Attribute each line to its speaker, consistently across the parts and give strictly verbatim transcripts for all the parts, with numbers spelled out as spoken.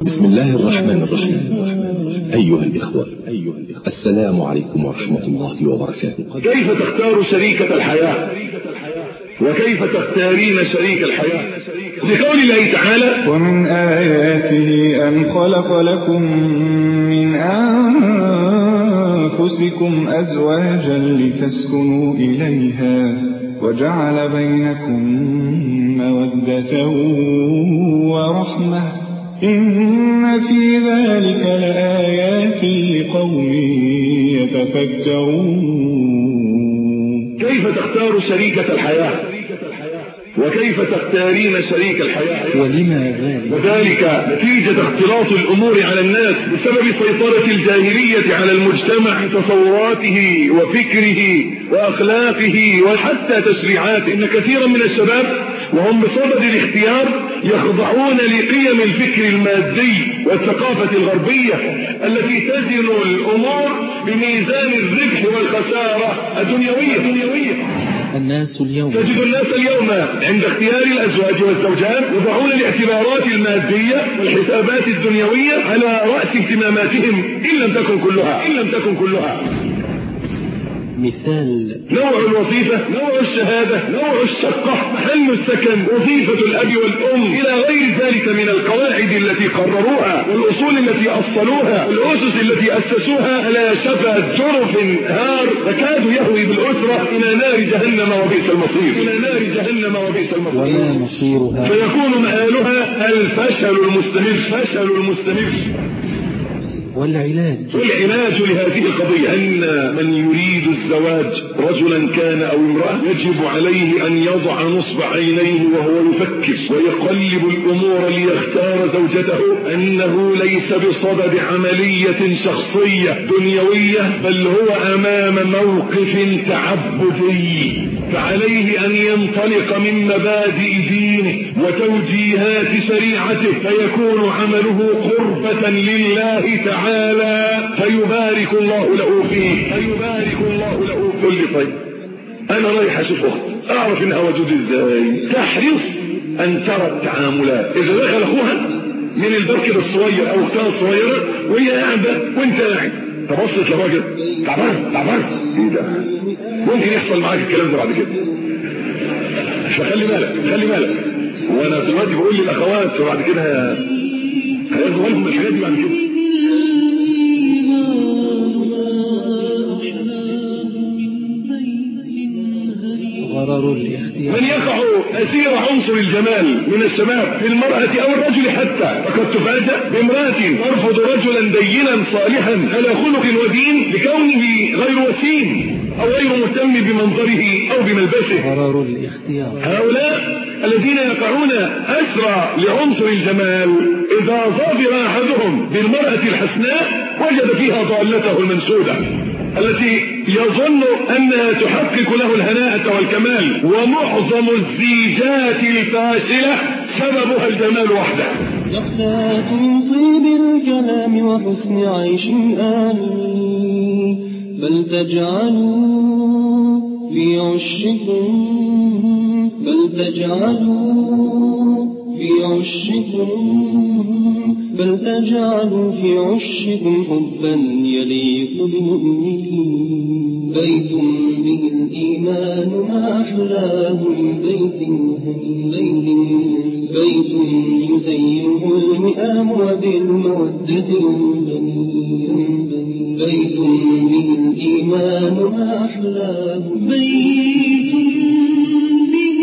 Speaker 1: بسم الله الرحمن الرحيم. أيها الإخوة، السلام عليكم ورحمة الله وبركاته.
Speaker 2: كيف تختار شريكة الحياة؟ وكيف تختارين شريك الحياة؟ لقول الله تعالى:
Speaker 3: ومن آياته أن خلق لكم من أنفسكم أزواجا لتسكنوا إليها وجعل بينكم مودة ورحمة إن في ذلك لآيات لقوم يتفكرون.
Speaker 2: كيف تختار شريكة الحياة؟ وكيف تختارين شريك الحياة؟
Speaker 4: ولما ذلك؟
Speaker 2: وذلك نتيجة اختلاط الأمور على الناس بسبب سيطرة الجاهلية على المجتمع، تصوراته وفكره وأخلاقه وحتى تشريعاته. إن كثيرا من الشباب وهم بصدد الاختيار يخضعون لقيم الفكر المادي والثقافة الغربية التي تزن الأمور بميزان الربح والخسارة الدنيوية.
Speaker 4: الناس اليوم
Speaker 2: تجد الناس اليوم عند اختيار الأزواج والزوجات يضعون الاعتبارات المادية والحسابات الدنيوية على رأس اهتماماتهم إن لم تكن كلها إن لم تكن كلها
Speaker 4: مثال:
Speaker 2: نوع الوظيفة، نوع الشهادة، نوع الشقة، محل السكن، وظيفة الأب والأم، إلى غير ذلك من القواعد التي قرروها والأصول التي أصلوها والأسس التي أسسوها على شفا جرف هار تكاد يهوي بالأسرة إلى نار جهنم وبئس المصير إلى نار جهنم وبئس المصير
Speaker 4: وما مصيرها؟
Speaker 2: فيكون مآلها الفشل المستمر فشل المستمر.
Speaker 4: والعلاج
Speaker 2: والعلاج لهذه القضية أن من يريد الزواج رجلا كان أو امرأة يجب عليه أن يضع نصب عينيه وهو يفكر ويقلب الأمور ليختار زوجته أنه ليس بصدد عملية شخصية دنيوية، بل هو أمام موقف تعبدي، فعليه أن ينطلق من مبادئ دينه وتوجيهات شريعته فيكون عمله قربة لله تعالى فيبارك الله له فيه فيبارك الله له. قل لي طيب أنا رايح أشوف أخت أعرف إنها وجود إزاي؟ تحرص أن ترى التعاملات. إذا دخل أخوها من البركة الصغير أو أختها الصغيرة وهي قاعدة وأنت قاعد تبصت لراجل تعبان تعبان إيه ده؟ ممكن يحصل معاك الكلام ده بعد كده، فخلي بالك خلي بالك. وأنا دلوقتي بقول للأخوات وبعد كده هياخدوا بالهم من الحاجات دي بعد كده.
Speaker 4: غرر الاختيار.
Speaker 2: من يقع أسير عنصر الجمال من الشباب في المرأة أو الرجل حتى، فقد تفاجأ بامرأة ترفض رجلا دينا صالحا على خلق ودين لكونه غير وسيم أو غير مهتم بمنظره أو بملبسه.
Speaker 4: غرر الاختيار.
Speaker 2: هؤلاء الذين يقعون أسرى لعنصر الجمال إذا ظافر أحدهم بالمرأة الحسناء وجد فيها ضالته المنسودة التي يظن أنها تحقق له الهناءة والكمال. ومعظم الزيجات الفاشلة سببها الجمال وحده.
Speaker 5: يقتات من طيب الكلام وحسن عيش آمين، بل تجعلوا في عشكم بل تجعلوا في عشكم بل تجعلوا في عشكم حبا يليق بالمؤمنين. بيت به الإيمان ما أحلاه من بيت بيت بيت يزينه الوئام وبالمودة ينبني. بيت به الإيمان ما أحلاه بيت به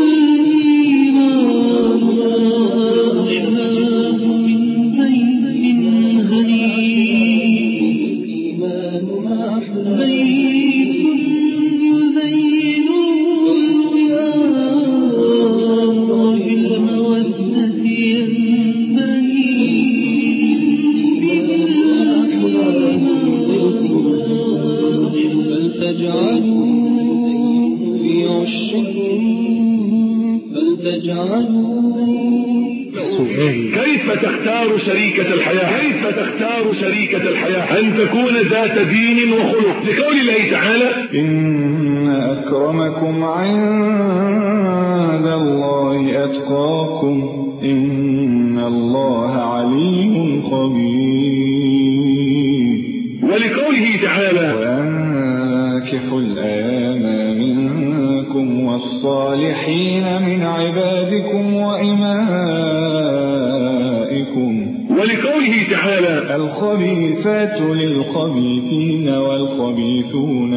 Speaker 5: الإيمان ما أحلاه من بيت هنيء. الإيمان ما أحلاه بيت يزينه الوئام وبالمودة ينبني. بل تجعلوا في عشكم بل تجعلوا.
Speaker 4: سؤال:
Speaker 2: كيف تختار شريكة الحياة؟ كيف تختار شريكة الحياة؟ أن تكون ذات دين وخلق، لقول الله تعالى:
Speaker 3: إن أكرمكم عند الله أتقاكم إن الله عليم الخبير.
Speaker 2: ولقوله تعالى
Speaker 3: وأنكحوا الأيام منكم والصالحين من عبادكم وإمائكم.
Speaker 2: ولقوله تعالى
Speaker 3: الخبيثات للخبيثين والخبيثون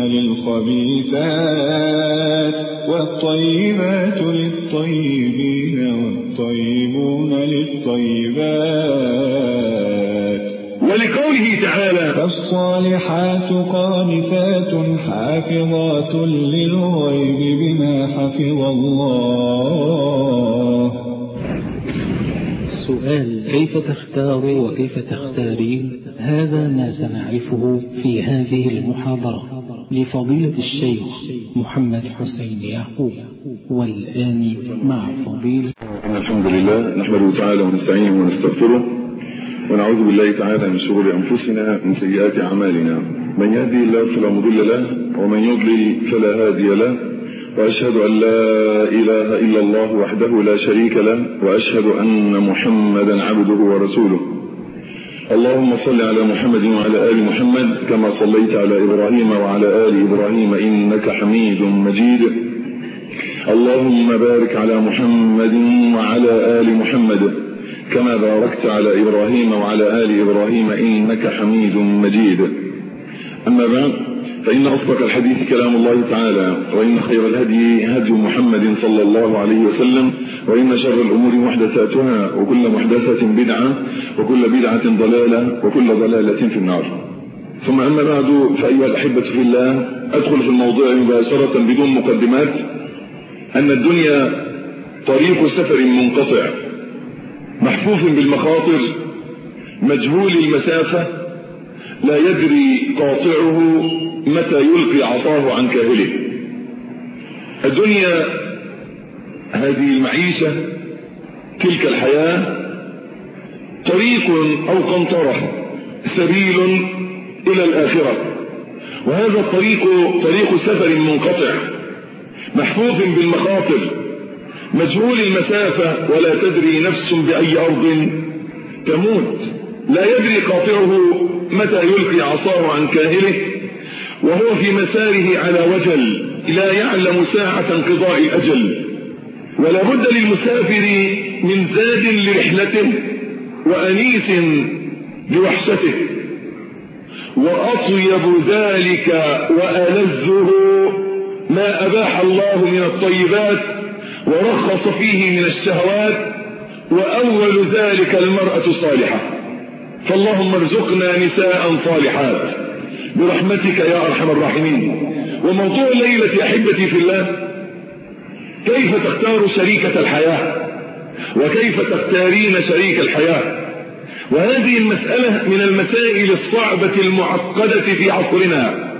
Speaker 3: للخبيثات والطيبات للطيبين والطيبون للطيبات.
Speaker 2: ولقوله تعالى
Speaker 3: فالصالحات قانتات حافظات للغيب بما حفظ الله.
Speaker 4: سؤال: كيف تختار وكيف تختارين؟ هذا ما سنعرفه في هذه المحاضرة لفضيلة الشيخ محمد حسين يعقوب. والآن مع فضيلة.
Speaker 2: إن الحمد لله نحمده تعالى ونستعينه ونستغفره ونعوذ بالله تعالى من شرور أنفسنا من سيئات أعمالنا. من يهدي الله فلا مضل له ومن يضلل فلا هادي له، وأشهد أن لا إله إلا الله وحده لا شريك له، وأشهد أن محمدا عبده ورسوله. اللهم صل على محمد وعلى آل محمد كما صليت على إبراهيم وعلى آل إبراهيم إنك حميد مجيد. اللهم بارك على محمد وعلى آل محمد كما باركت على إبراهيم وعلى آل إبراهيم إنك حميد مجيد. أما بعد، فإن أصدق الحديث كلام الله تعالى، وإن خير الهدي هدي محمد صلى الله عليه وسلم، وإن شر الأمور محدثاتها، وكل محدثة بدعة، وكل بدعة ضلالة، وكل ضلالة في النار. ثم أما بعد، فأيها الأحبة في الله، أدخل في الموضوع مباشرة بدون مقدمات. أن الدنيا طريق سفر منقطع محفوف بالمخاطر مجهول المسافة، لا يدري قاطعه متى يلقي عصاه عن كاهله. الدنيا هذه المعيشة، تلك الحياة، طريق أو قنطرة، سبيل إلى الآخرة. وهذا الطريق طريق سفر منقطع محفوف بالمخاطر مجهول المسافة، ولا تدري نفس بأي أرض تموت. لا يدري قاطعه متى يلقي عصاه عن كاهله، وهو في مساره على وجل، لا يعلم ساعة انقضاء الأجل. ولا بد للمسافر من زاد لرحلته وأنيس لوحشته، وأطيب ذلك وألذه ما أباح الله من الطيبات ورخص فيه من الشهوات، وأول ذلك المرأة الصالحة. فاللهم ارزقنا نساء صالحات برحمتك يا أرحم الراحمين. وموضوع الليلة أحبتي في الله، كيف تختار شريكة الحياة، وكيف تختارين شريك الحياة. وهذه المسألة من المسائل الصعبة المعقدة في عصرنا،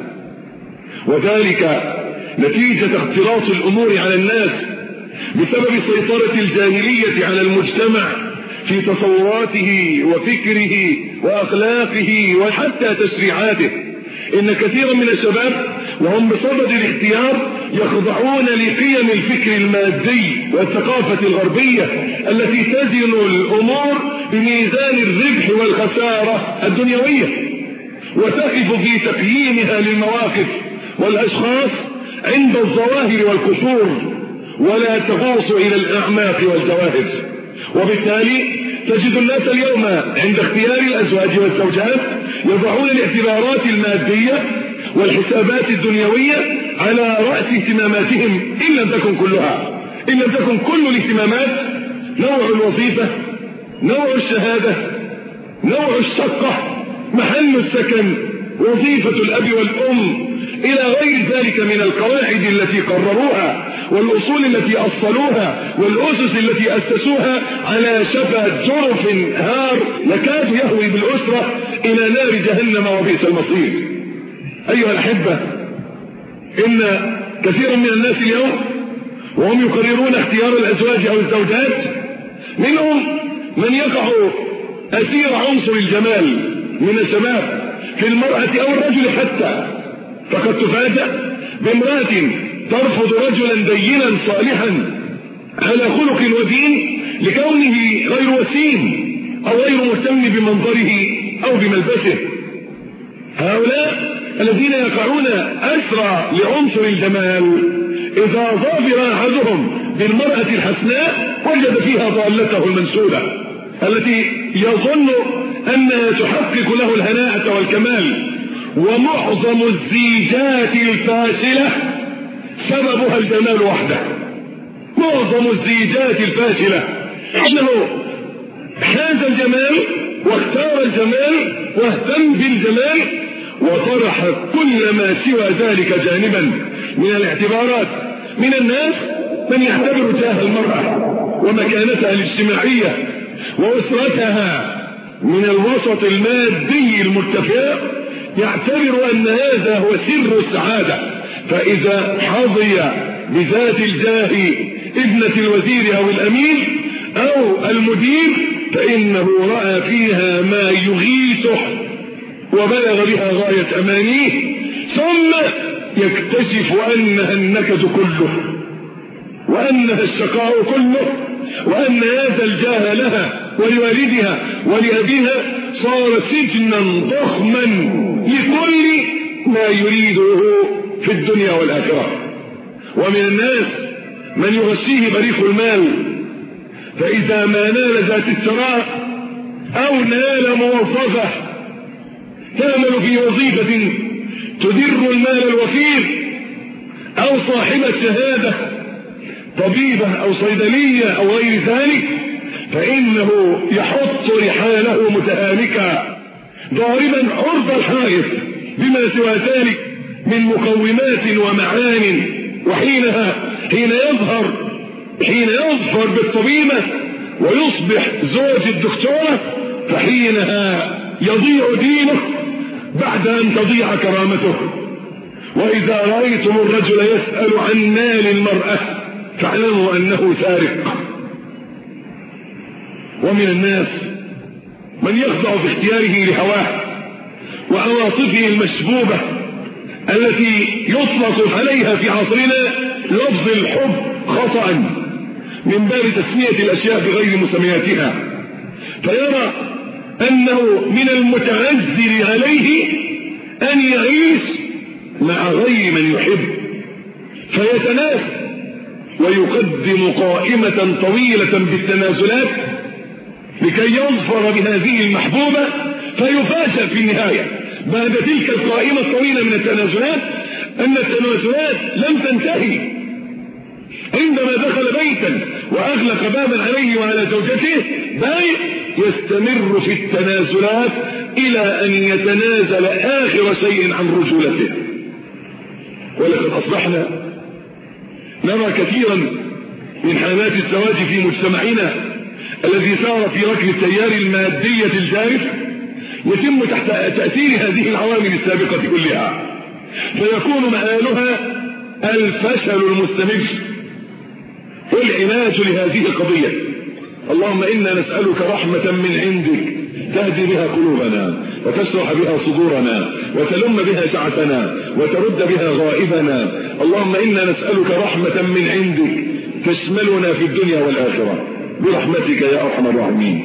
Speaker 2: وذلك نتيجة اختلاط الأمور على الناس بسبب سيطرة الجاهلية على المجتمع في تصوراته وفكره وأخلاقه وحتى تشريعاته. إن كثيرا من الشباب وهم بصدد الاختيار يخضعون لقيم الفكر المادي والثقافة الغربية التي تزن الأمور بميزان الربح والخسارة الدنيوية، وتقف في تقييمها للمواقف والأشخاص عند الظواهر والقصور، ولا تغوص إلى الأعماق والجواهر. وبالتالي تجد الناس اليوم عند اختيار الأزواج والزوجات يضعون الاعتبارات المادية والحسابات الدنيوية على رأس اهتماماتهم، إن لم تكن كلها، إن لم تكن كل الاهتمامات. نوع الوظيفة، نوع الشهادة، نوع الشقة، محل السكن، وظيفة الأب والأم، إلى غير ذلك من القواعد التي قرروها والأصول التي أصلوها والأسس التي أسسوها على شفا جرف هار يكاد يهوي بالأسرة إلى نار جهنم وبئس المصير. أيها الأحبة، إن كثيرا من الناس اليوم وهم يقررون اختيار الأزواج أو الزوجات، منهم من يقع أسير عنصر الجمال من الشباب في المرأة أو الرجل حتى. فقد تفاجأ بامرأة ترفض رجلا دينا صالحا على خلق ودين لكونه غير وسيم أو غير مهتم بمنظره أو بملبسه. هؤلاء الذين يقعون أسرى لعنصر الجمال إذا ظافر أحدهم بالمرأة الحسناء وجد فيها ضالته المنسولة التي يظن أنها تحقق له الهناءة والكمال. ومعظم الزيجات الفاشلة سببها الجمال وحده. معظم الزيجات الفاشلة أنه حاز الجمال واختار الجمال واهتم بالجمال وطرح كل ما سوى ذلك جانبا من الاعتبارات. من الناس من يعتبر جاه المرأة ومكانتها الاجتماعية وأسرتها من الوسط المادي المرتفع، يعتبر أن هذا هو سر السعادة. فإذا حظي بذات الجاه ابنة الوزير أو الأمير أو المدير فإنه رأى فيها ما يغيثه وبلغ بها غاية أمانيه، ثم يكتشف أنها النكد كله وأنها الشقاء كله، وأن هذا الجاه لها ولوالدها ولأبيها صار سجنا ضخما لكل ما يريده في الدنيا والآخرة. ومن الناس من يغشيه بريق المال، فإذا ما نال ذات الثراء أو نال موظفة تعمل في وظيفة تدر المال الوفير أو صاحبة شهادة طبيبة أو صيدلية أو غير ذلك، فإنه يحط رحاله متهالكا ضاربا عرض الحائط بما سوى ذلك من مقومات ومعان. وحينها حين يظهر حين يظفر بالطبيبة ويصبح زوج الدكتورة فحينها يضيع دينه بعد أن تضيع كرامته. وإذا رأيتم الرجل يسأل عن مال المرأة فاعلموا أنه سارق. ومن الناس من يخضع في اختياره لهواه وعواطفه المشبوبة التي يطلق عليها في عصرنا لفظ الحب خطأ من باب تسمية الأشياء بغير مسمياتها، فيرى أنه من المتعذر عليه أن يعيش مع غير من يحب، فيتناسى ويقدم قائمة طويلة بالتنازلات لكي يظفر بهذه المحبوبة، فيفاجأ في النهاية بعد تلك القائمة الطويلة من التنازلات أن التنازلات لم تنتهي. عندما دخل بيتا وأغلق بابا عليه وعلى زوجته بل يستمر في التنازلات إلى أن يتنازل آخر شيء عن رجولته. ولقد أصبحنا نرى كثيرا من حالات الزواج في مجتمعنا الذي سار في ركب التيار المادية الجارف يتم تحت تأثير هذه العوامل السابقة كلها، فيكون مآلها الفشل المستمر والعلاج لهذه القضية. اللهم إنا نسألك رحمة من عندك تهدي بها قلوبنا وتشرح بها صدورنا وتلم بها شعثنا وترد بها غائبنا. اللهم إنا نسألك رحمة من عندك تشملنا في الدنيا والآخرة برحمتك يا أرحم الراحمين.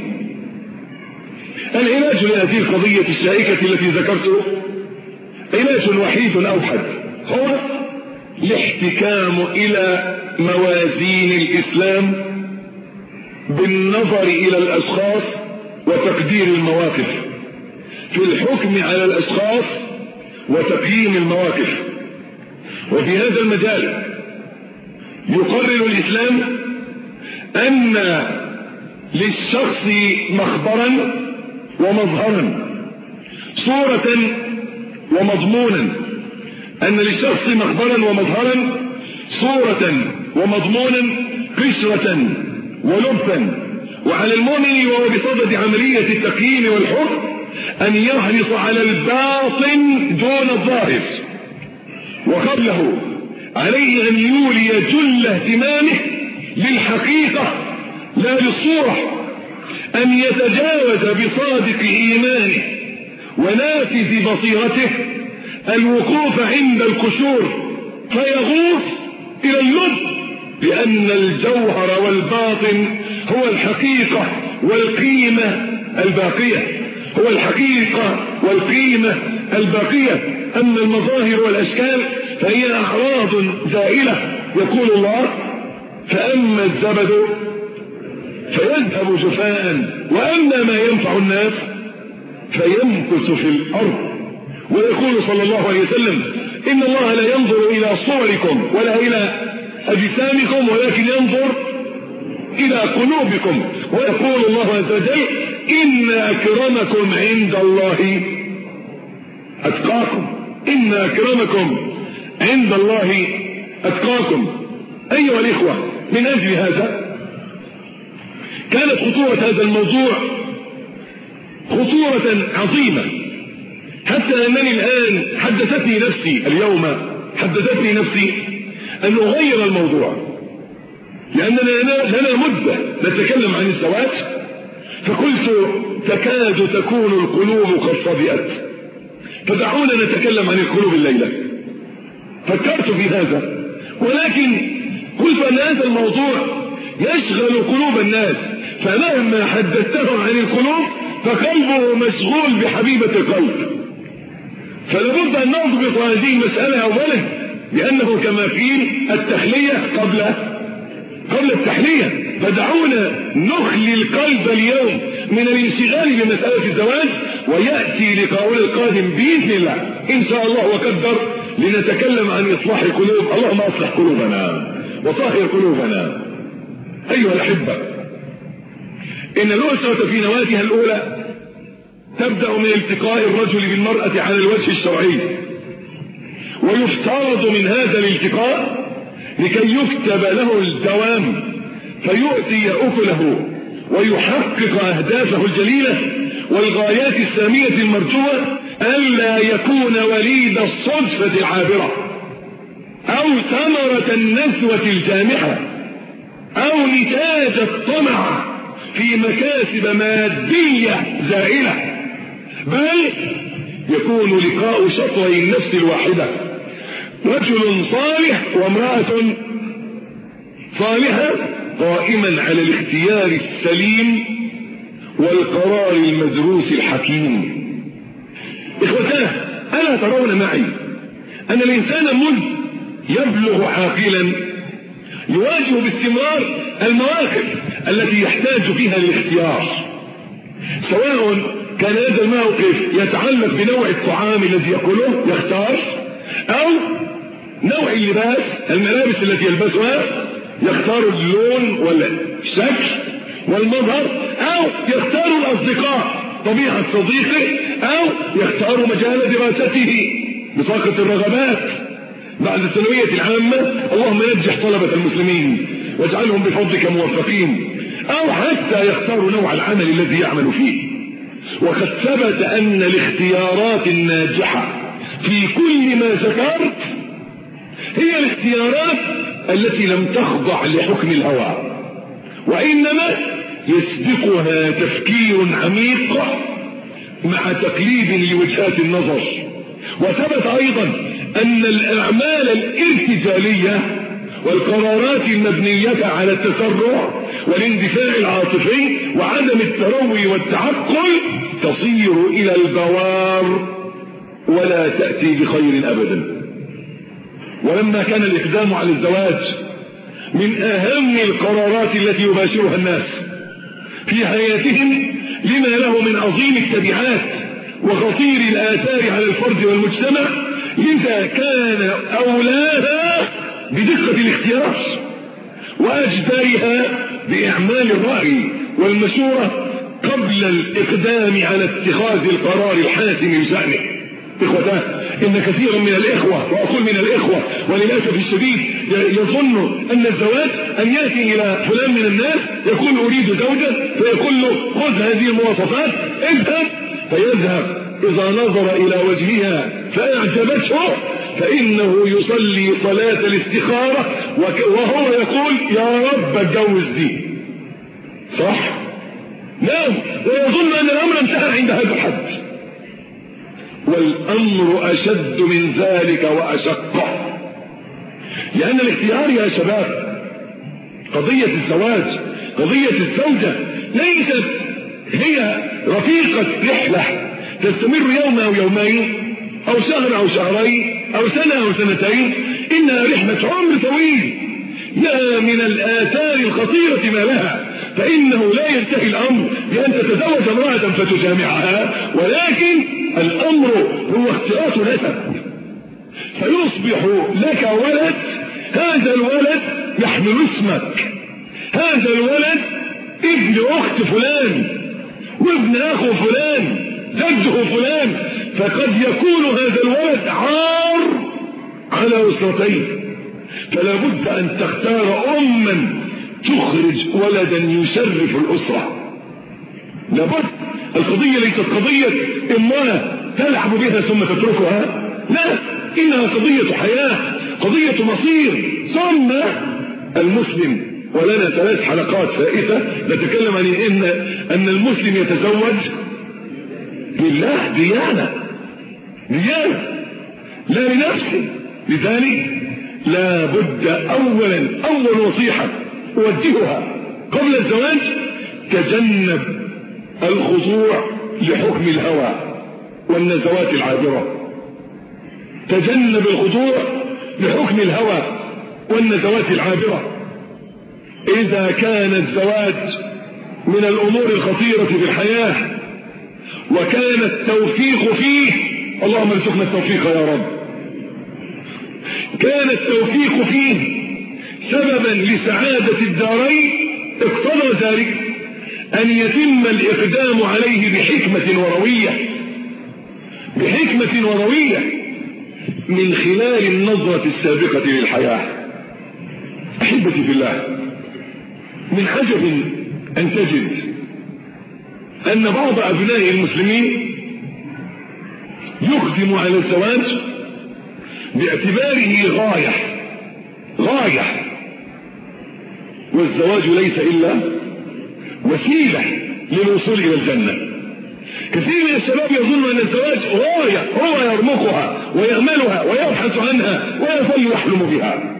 Speaker 2: العلاج لهذه القضية الشائكة التي ذكرته علاج وحيد أوحد، هو الاحتكام إلى موازين الإسلام بالنظر إلى الأشخاص وتقدير المواقف، في الحكم على الأشخاص وتقييم المواقف. وفي هذا المجال يقرر الإسلام أن للشخص مخبرا ومظهرا، صورة ومضمونا، أن للشخص مخبرا ومظهرا، صورة ومضمونا، قشرة ولبا. وعلى المؤمن وهو بصدد عملية التقييم والحكم أن يحرص على الباطن دون الظاهر، وقبله عليه أن يولي جل اهتمامه للحقيقة لا للصورة، أن يتجاوز بصادق إيمانه ونافذ بصيرته الوقوف عند القشور فيغوص إلى اللب، لأن الجوهر والباطن هو الحقيقة والقيمة الباقية، هو الحقيقة والقيمة الباقية. أما المظاهر والأشكال فهي أعراض زائلة. يقول الله: فأما الزبد فيذهب جفاء وأما ما ينفع الناس فيمكث في الأرض. ويقول صلى الله عليه وسلم: إن الله لا ينظر إلى صوركم ولا إلى أجسامكم ولكن ينظر إلى قلوبكم. ويقول الله عز وجل: إن أكرمكم عند الله أتقاكم. إن أكرمكم عند الله أتقاكم. أيها الإخوة، من أجل هذا كانت خطورة هذا الموضوع خطورة عظيمة، حتى أنني الآن حدثتني نفسي اليوم حدثتني نفسي أن أغير الموضوع، لأننا لنا مدة نتكلم عن الزواج، فقلت تكاد تكون القلوب قد صدئت، فدعونا نتكلم عن القلوب الليلة. فكرت في هذا، ولكن قلت أن هذا الموضوع يشغل قلوب الناس، فمهما حدثتهم عن القلوب فقلبه مشغول بحبيبة القلب. فلابد أن نضبط هذه المسألة أولا، لأنه كما قيل التخلية قبل قبل التحلية. فدعونا نخلي القلب اليوم من الانشغال بمسألة الزواج، ويأتي لقاؤنا القادم بإذن الله إن شاء الله وقدر لنتكلم عن إصلاح القلوب. اللهم أصلح قلوبنا وطهر قلوبنا. أيها الأحبة، إن الأسرة في نواتها الأولى تبدأ من التقاء الرجل بالمرأة على الوجه الشرعي، ويفترض من هذا الالتقاء لكي يكتب له الدوام فيؤتي أكله ويحقق أهدافه الجليلة والغايات السامية المرجوة، ألا يكون وليد الصدفة العابرة أو ثمرة النزوة الجامحة أو نتاج الطمع في مكاسب مادية زائلة، بل يكون لقاء شطري النفس الواحدة، رجل صالح وامرأة صالحة قائما على الاختيار السليم والقرار المدروس الحكيم. إخوتاه، ألا ترون معي أن الإنسان مذ يبلغ عاقلا يواجه باستمرار المواقف التي يحتاج فيها للاختيار، سواء كان هذا الموقف يتعلق بنوع الطعام الذي يأكله يختار، أو نوع اللباس الملابس التي يلبسها يختار اللون والشكل والمظهر، أو يختار الأصدقاء طبيعة صديقه، أو يختار مجال دراسته بطاقة الرغبات بعد الثانوية العامة. اللهم نجح طلبة المسلمين واجعلهم بفضلك موفقين. أو حتى يختار نوع العمل الذي يعمل فيه. وقد ثبت أن الاختيارات الناجحة في كل ما ذكرت هي الاختيارات التي لم تخضع لحكم الهوى، وإنما يسبقها تفكير عميق مع تقليد لوجهات النظر. وثبت أيضا أن الأعمال الارتجالية والقرارات المبنية على التسرع والاندفاع العاطفي وعدم التروي والتعقل تصير إلى البوار ولا تأتي بخير أبدا. ولما كان الإقدام على الزواج من أهم القرارات التي يباشرها الناس في حياتهم لما له من عظيم التبعات وخطير الآثار على الفرد والمجتمع، لذا كان أولاها بدقة الاختيار وأجدارها بإعمال الرأي والمشورة قبل الإقدام على اتخاذ القرار الحاسم بشأنه. إخوتاه، إن كثيرا من الإخوة، وأقول من الإخوة وللأسف الشديد، يظن أن الزواج أن يأتي إلى فلان من الناس يقول أريد زوجة، فيقول له خذ هذه المواصفات اذهب، فيذهب إذا نظر إلى وجهها فأعجبته فإنه يصلي صلاة الاستخارة وهو يقول يا رب اتجوز دي. صح؟ نعم. ويظن أن الأمر انتهى عند هذا الحد، والأمر أشد من ذلك وأشق. لأن الاختيار يا شباب، قضية الزواج، قضية الزوجة ليست هي رفيقة رحلة تستمر يوم أو يومين أو شهر أو شهرين أو سنة أو سنتين، إنها رحلة عمر طويل يا من الآثار الخطيرة ما لها. فإنه لا ينتهي الأمر بأن تتزوج امرأة فتجامعها، ولكن الأمر هو اختلاط نسب. سيصبح لك ولد، هذا الولد يحمل اسمك، هذا الولد ابن أخت فلان وابن أخو فلان جده فلان، فقد يكون هذا الولد عار على أسرتين. فلا بد أن تختار أما تخرج ولدا يشرف الأسرة. لابد. القضية ليست قضية امرأة تلعب بها ثم تتركها، لا، إنها قضية حياة، قضية مصير. ثم المسلم، ولنا ثلاث حلقات فائتة نتكلم عن إن, أن المسلم يتزوج بالله ديانة ديانة لا لنفسه. لذلك لا بد أولا أول نصيحة أوجهها قبل الزواج: تجنب الخضوع لحكم الهوى والنزوات العابرة. تجنب الخضوع لحكم الهوى والنزوات العابرة. إذا كان الزواج من الأمور الخطيرة في الحياة وكان التوفيق فيه، اللهم ارزقنا التوفيق يا رب، كان التوفيق فيه سببا لسعادة الدارين، اقتضى ذلك أن يتم الإقدام عليه بحكمة وروية، بحكمة وروية من خلال النظرة السابقة للحياة. أحبتي في الله، من عجب أن تجد أن بعض أبناء المسلمين يقدم على الزواج باعتباره غاية غاية والزواج ليس إلا وسيلة للوصول إلى الجنة. كثير من الشباب يظن أن الزواج غاية هو يرمقها ويأملها ويبحث عنها ويظل يحلم بها.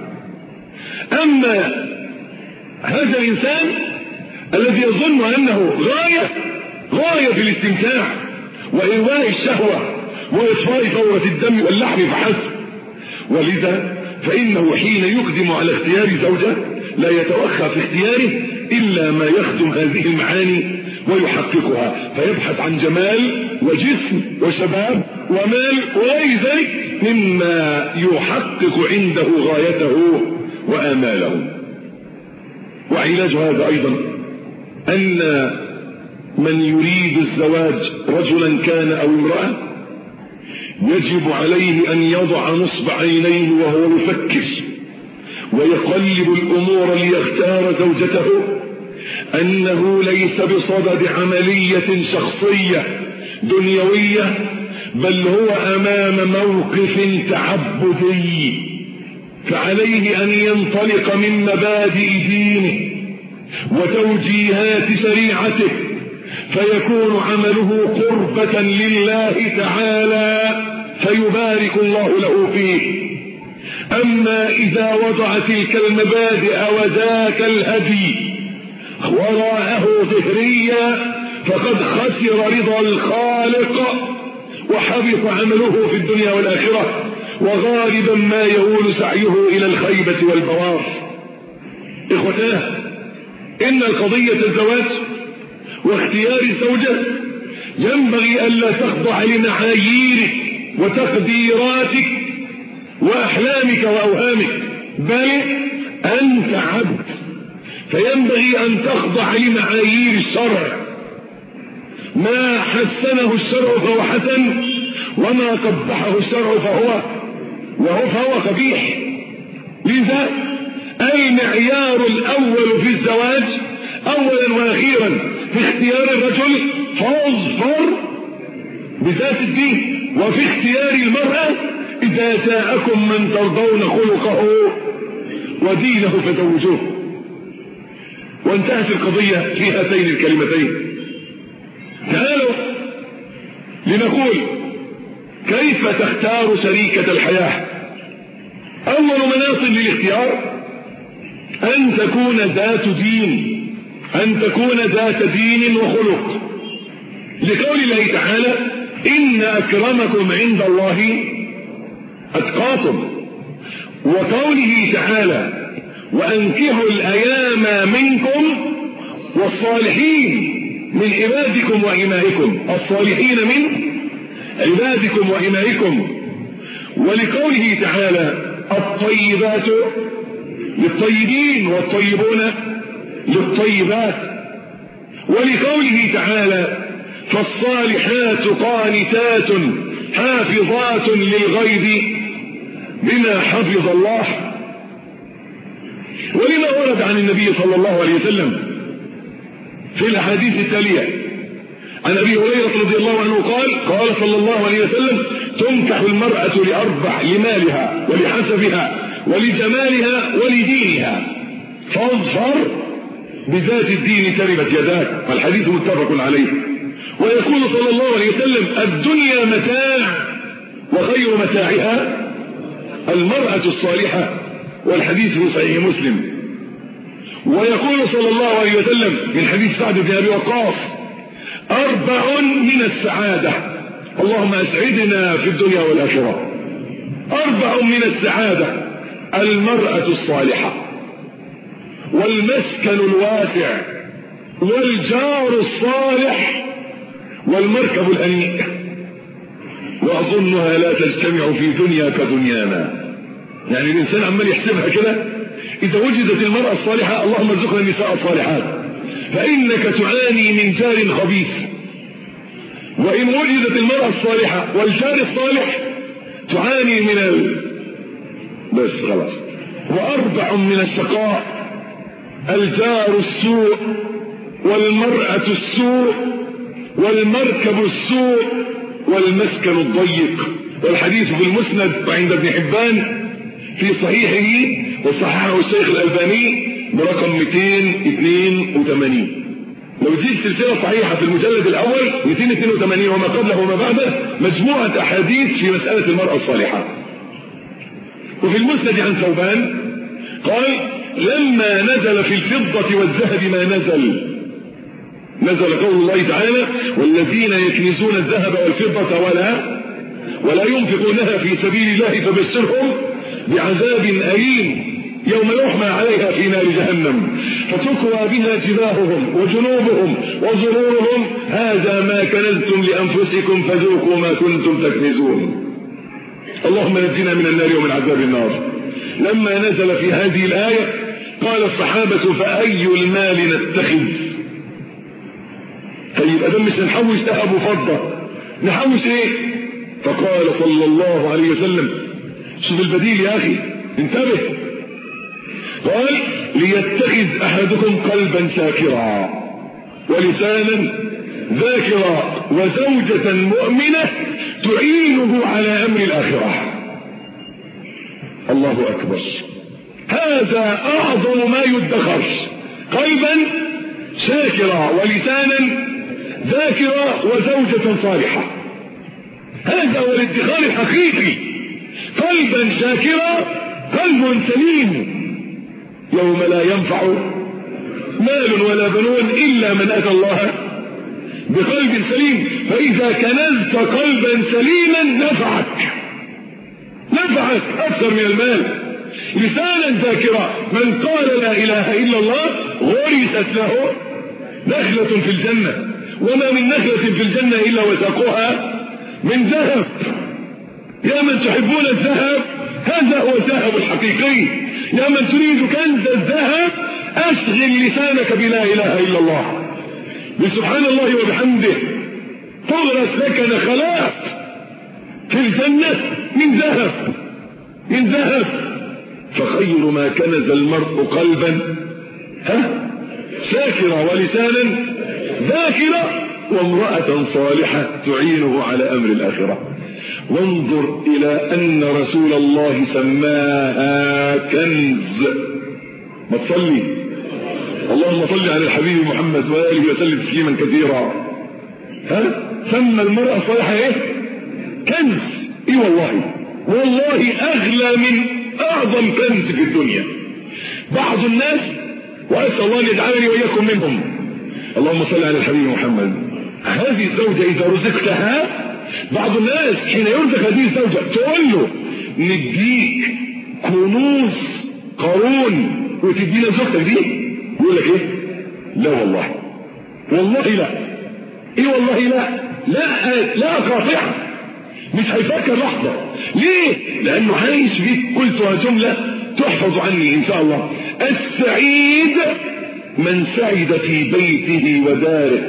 Speaker 2: أما هذا الإنسان الذي يظن أنه غاية غاية في الاستمتاع وإرواء الشهوة وإطفاء فورة الدم واللحم فحسب، ولذا فإنه حين يقدم على اختيار زوجة لا يتوخى في اختياره إلا ما يخدم هذه المعاني ويحققها، فيبحث عن جمال وجسم وشباب ومال وغير ذلك مما يحقق عنده غايته وآماله. وعلاج هذا أيضا أن من يريد الزواج رجلا كان أو امرأة يجب عليه أن يضع نصب عينيه وهو يفكر ويقلب الأمور ليختار زوجته، أنه ليس بصدد عملية شخصية دنيوية، بل هو أمام موقف تعبدي، فعليه أن ينطلق من مبادئ دينه وتوجيهات شريعته، فيكون عمله قربة لله تعالى فيبارك الله له فيه. أما إذا وضع تلك المبادئ وذاك الهدي وراءه ظهريا فقد خسر رضا الخالق وحبط عمله في الدنيا والآخرة، وغالبا ما يؤول سعيه إلى الخيبة والبوار. إخوتاه، إن القضية الزواج واختيار الزوجة ينبغي ألا تخضع لمعاييرك وتقديراتك وأحلامك وأوهامك، بل أنت عبد، فينبغي أن تخضع لمعايير الشرع. ما حسنه الشرع فهو حسن، وما قبحه الشرع فهو وهو فهو قبيح. لذا المعيار الأول في الزواج أولا وأخيرا في اختيار الرجل فاظفر بذات الدين، وفي اختيار المرأة إذا جاءكم من ترضون خلقه ودينه فزوجوه. وانتهت القضية في هاتين الكلمتين. تعالوا لنقول كيف تختار شريكة الحياة. أول مناط للاختيار أن تكون ذات دين، أن تكون ذات دين وخلق. لقول الله تعالى إن أكرمكم عند الله أتقاكم، وقوله تعالى وأنكحوا الأيام منكم والصالحين من عبادكم وإمائكم، الصالحين من عبادكم وإمائكم. ولقوله تعالى الطيبات للطيبين والطيبون للطيبات. ولقوله تعالى فالصالحات قانتات حافظات للغيب بما حفظ الله. ولما ورد عن النبي صلى الله عليه وسلم في الأحاديث التالية عن أبي هريرة رضي الله عنه قال قال صلى الله عليه وسلم تنكح المرأة لأربع: لمالها ولحسبها ولجمالها ولدينها فاظفر بذات الدين تربت يداك. الحديث متفق عليه. ويقول صلى الله عليه وسلم الدنيا متاع وخير متاعها المرأة الصالحة، والحديث في صحيح مسلم. ويقول صلى الله عليه وسلم من حديث سعد بن أبي وقاص أربع من السعادة، اللهم أسعدنا في الدنيا والآخرة. أربع من السعادة: المرأة الصالحة، والمسكن الواسع، والجار الصالح، والمركب الأنيق. وأظنها لا تجتمع في دنيا كدنيانا. يعني الإنسان عمال يحسبها كده، إذا وجدت المرأة الصالحة اللهم ارزقنا النساء الصالحات، فإنك تعاني من جار خبيث. وإن وجدت المرأة الصالحة والجار الصالح تعاني من ال... بس خلاص. وأربع من الشقاء: الجار السوء، والمرأة السوء، والمركب السوء، والمسكن الضيق. والحديث في المسند وعند ابن حبان في صحيحه، وصححه الشيخ الألباني برقم مئتين واثنين وثمانين. لو جيت سلسلة صحيحة في المجلد الأول مئتين واثنين وثمانين وما قبله وما بعده، مجموعة أحاديث في مسألة المرأة الصالحة. وفي المسند عن ثوبان قال لما نزل في الفضة والذهب ما نزل نزل قول الله تعالى والذين يكنزون الذهب والفضة ولا ولا ينفقونها في سبيل الله فبشرهم بعذاب أليم يوم يحمى عليها في نار جهنم فتكوى بها جباههم وجنوبهم وظهورهم هذا ما كنزتم لأنفسكم فذوقوا ما كنتم تكنزون. اللهم نجنا من النار ومن عذاب النار. لما نزل في هذه الآية قال الصحابة فأي المال نتخذ؟ طيب أدم مش نحوش ذهب وفضة، نحوش ايه؟ فقال صلى الله عليه وسلم شوف البديل يا أخي انتبه، قال ليتخذ أحدكم قلبا شاكرا ولسانا ذاكرا وزوجة مؤمنة تعينه على أمر الآخرة. الله أكبر، هذا أعظم ما يدخر، قلبا شاكرا ولسانا ذاكرا وزوجة صالحة. هذا هو الادخار الحقيقي، قلبا شاكرا، قلب سليم يوم لا ينفع مال ولا بنون إلا من أتى الله بقلب سليم. فإذا كنزت قلبا سليما نفعك نفعك أكثر من المال. لسانا ذاكرا، من قال لا إله إلا الله غرست له نخلة في الجنة، وما من نخلة في الجنة إلا وساقها من ذهب. يا من تحبون الذهب هذا هو الذهب الحقيقي. يا من تريد كنز الذهب أشغل لسانك بلا إله إلا الله، بسبحان الله وبحمده، تغرس لك نخلات في الجنة من ذهب من ذهب. فخير ما كنز المرء قلبا ها شاكرا ولسانا ذاكرا وامرأة صالحة تعينه على أمر الآخرة. وانظر إلى أن رسول الله سماها كنز. ما تصلي اللهم صل على الحبيب محمد وآله وسلم تسليما كثيرا. ها سمى المرأة الصالحة ايه؟ كنز. ايه والله والله أغلى من أعظم كنز في الدنيا. بعض الناس، وأسأل الله أن يجعلني وإياكم منهم، اللهم صل على الحبيب محمد هذه الزوجة إذا رزقتها، بعض الناس حين يرزق هذه الزوجة تقول له نديك كنوز قارون وتدينا زوجتك دي، يقول لك ايه؟ لا والله، والله لا. ايه والله لا؟ لا لا قاطعة، مش هيفكر لحظة. ليه؟ لأنه عايش فيك. قلتها جملة تحفظ عني إن شاء الله: السعيد من سعد في بيته وداره،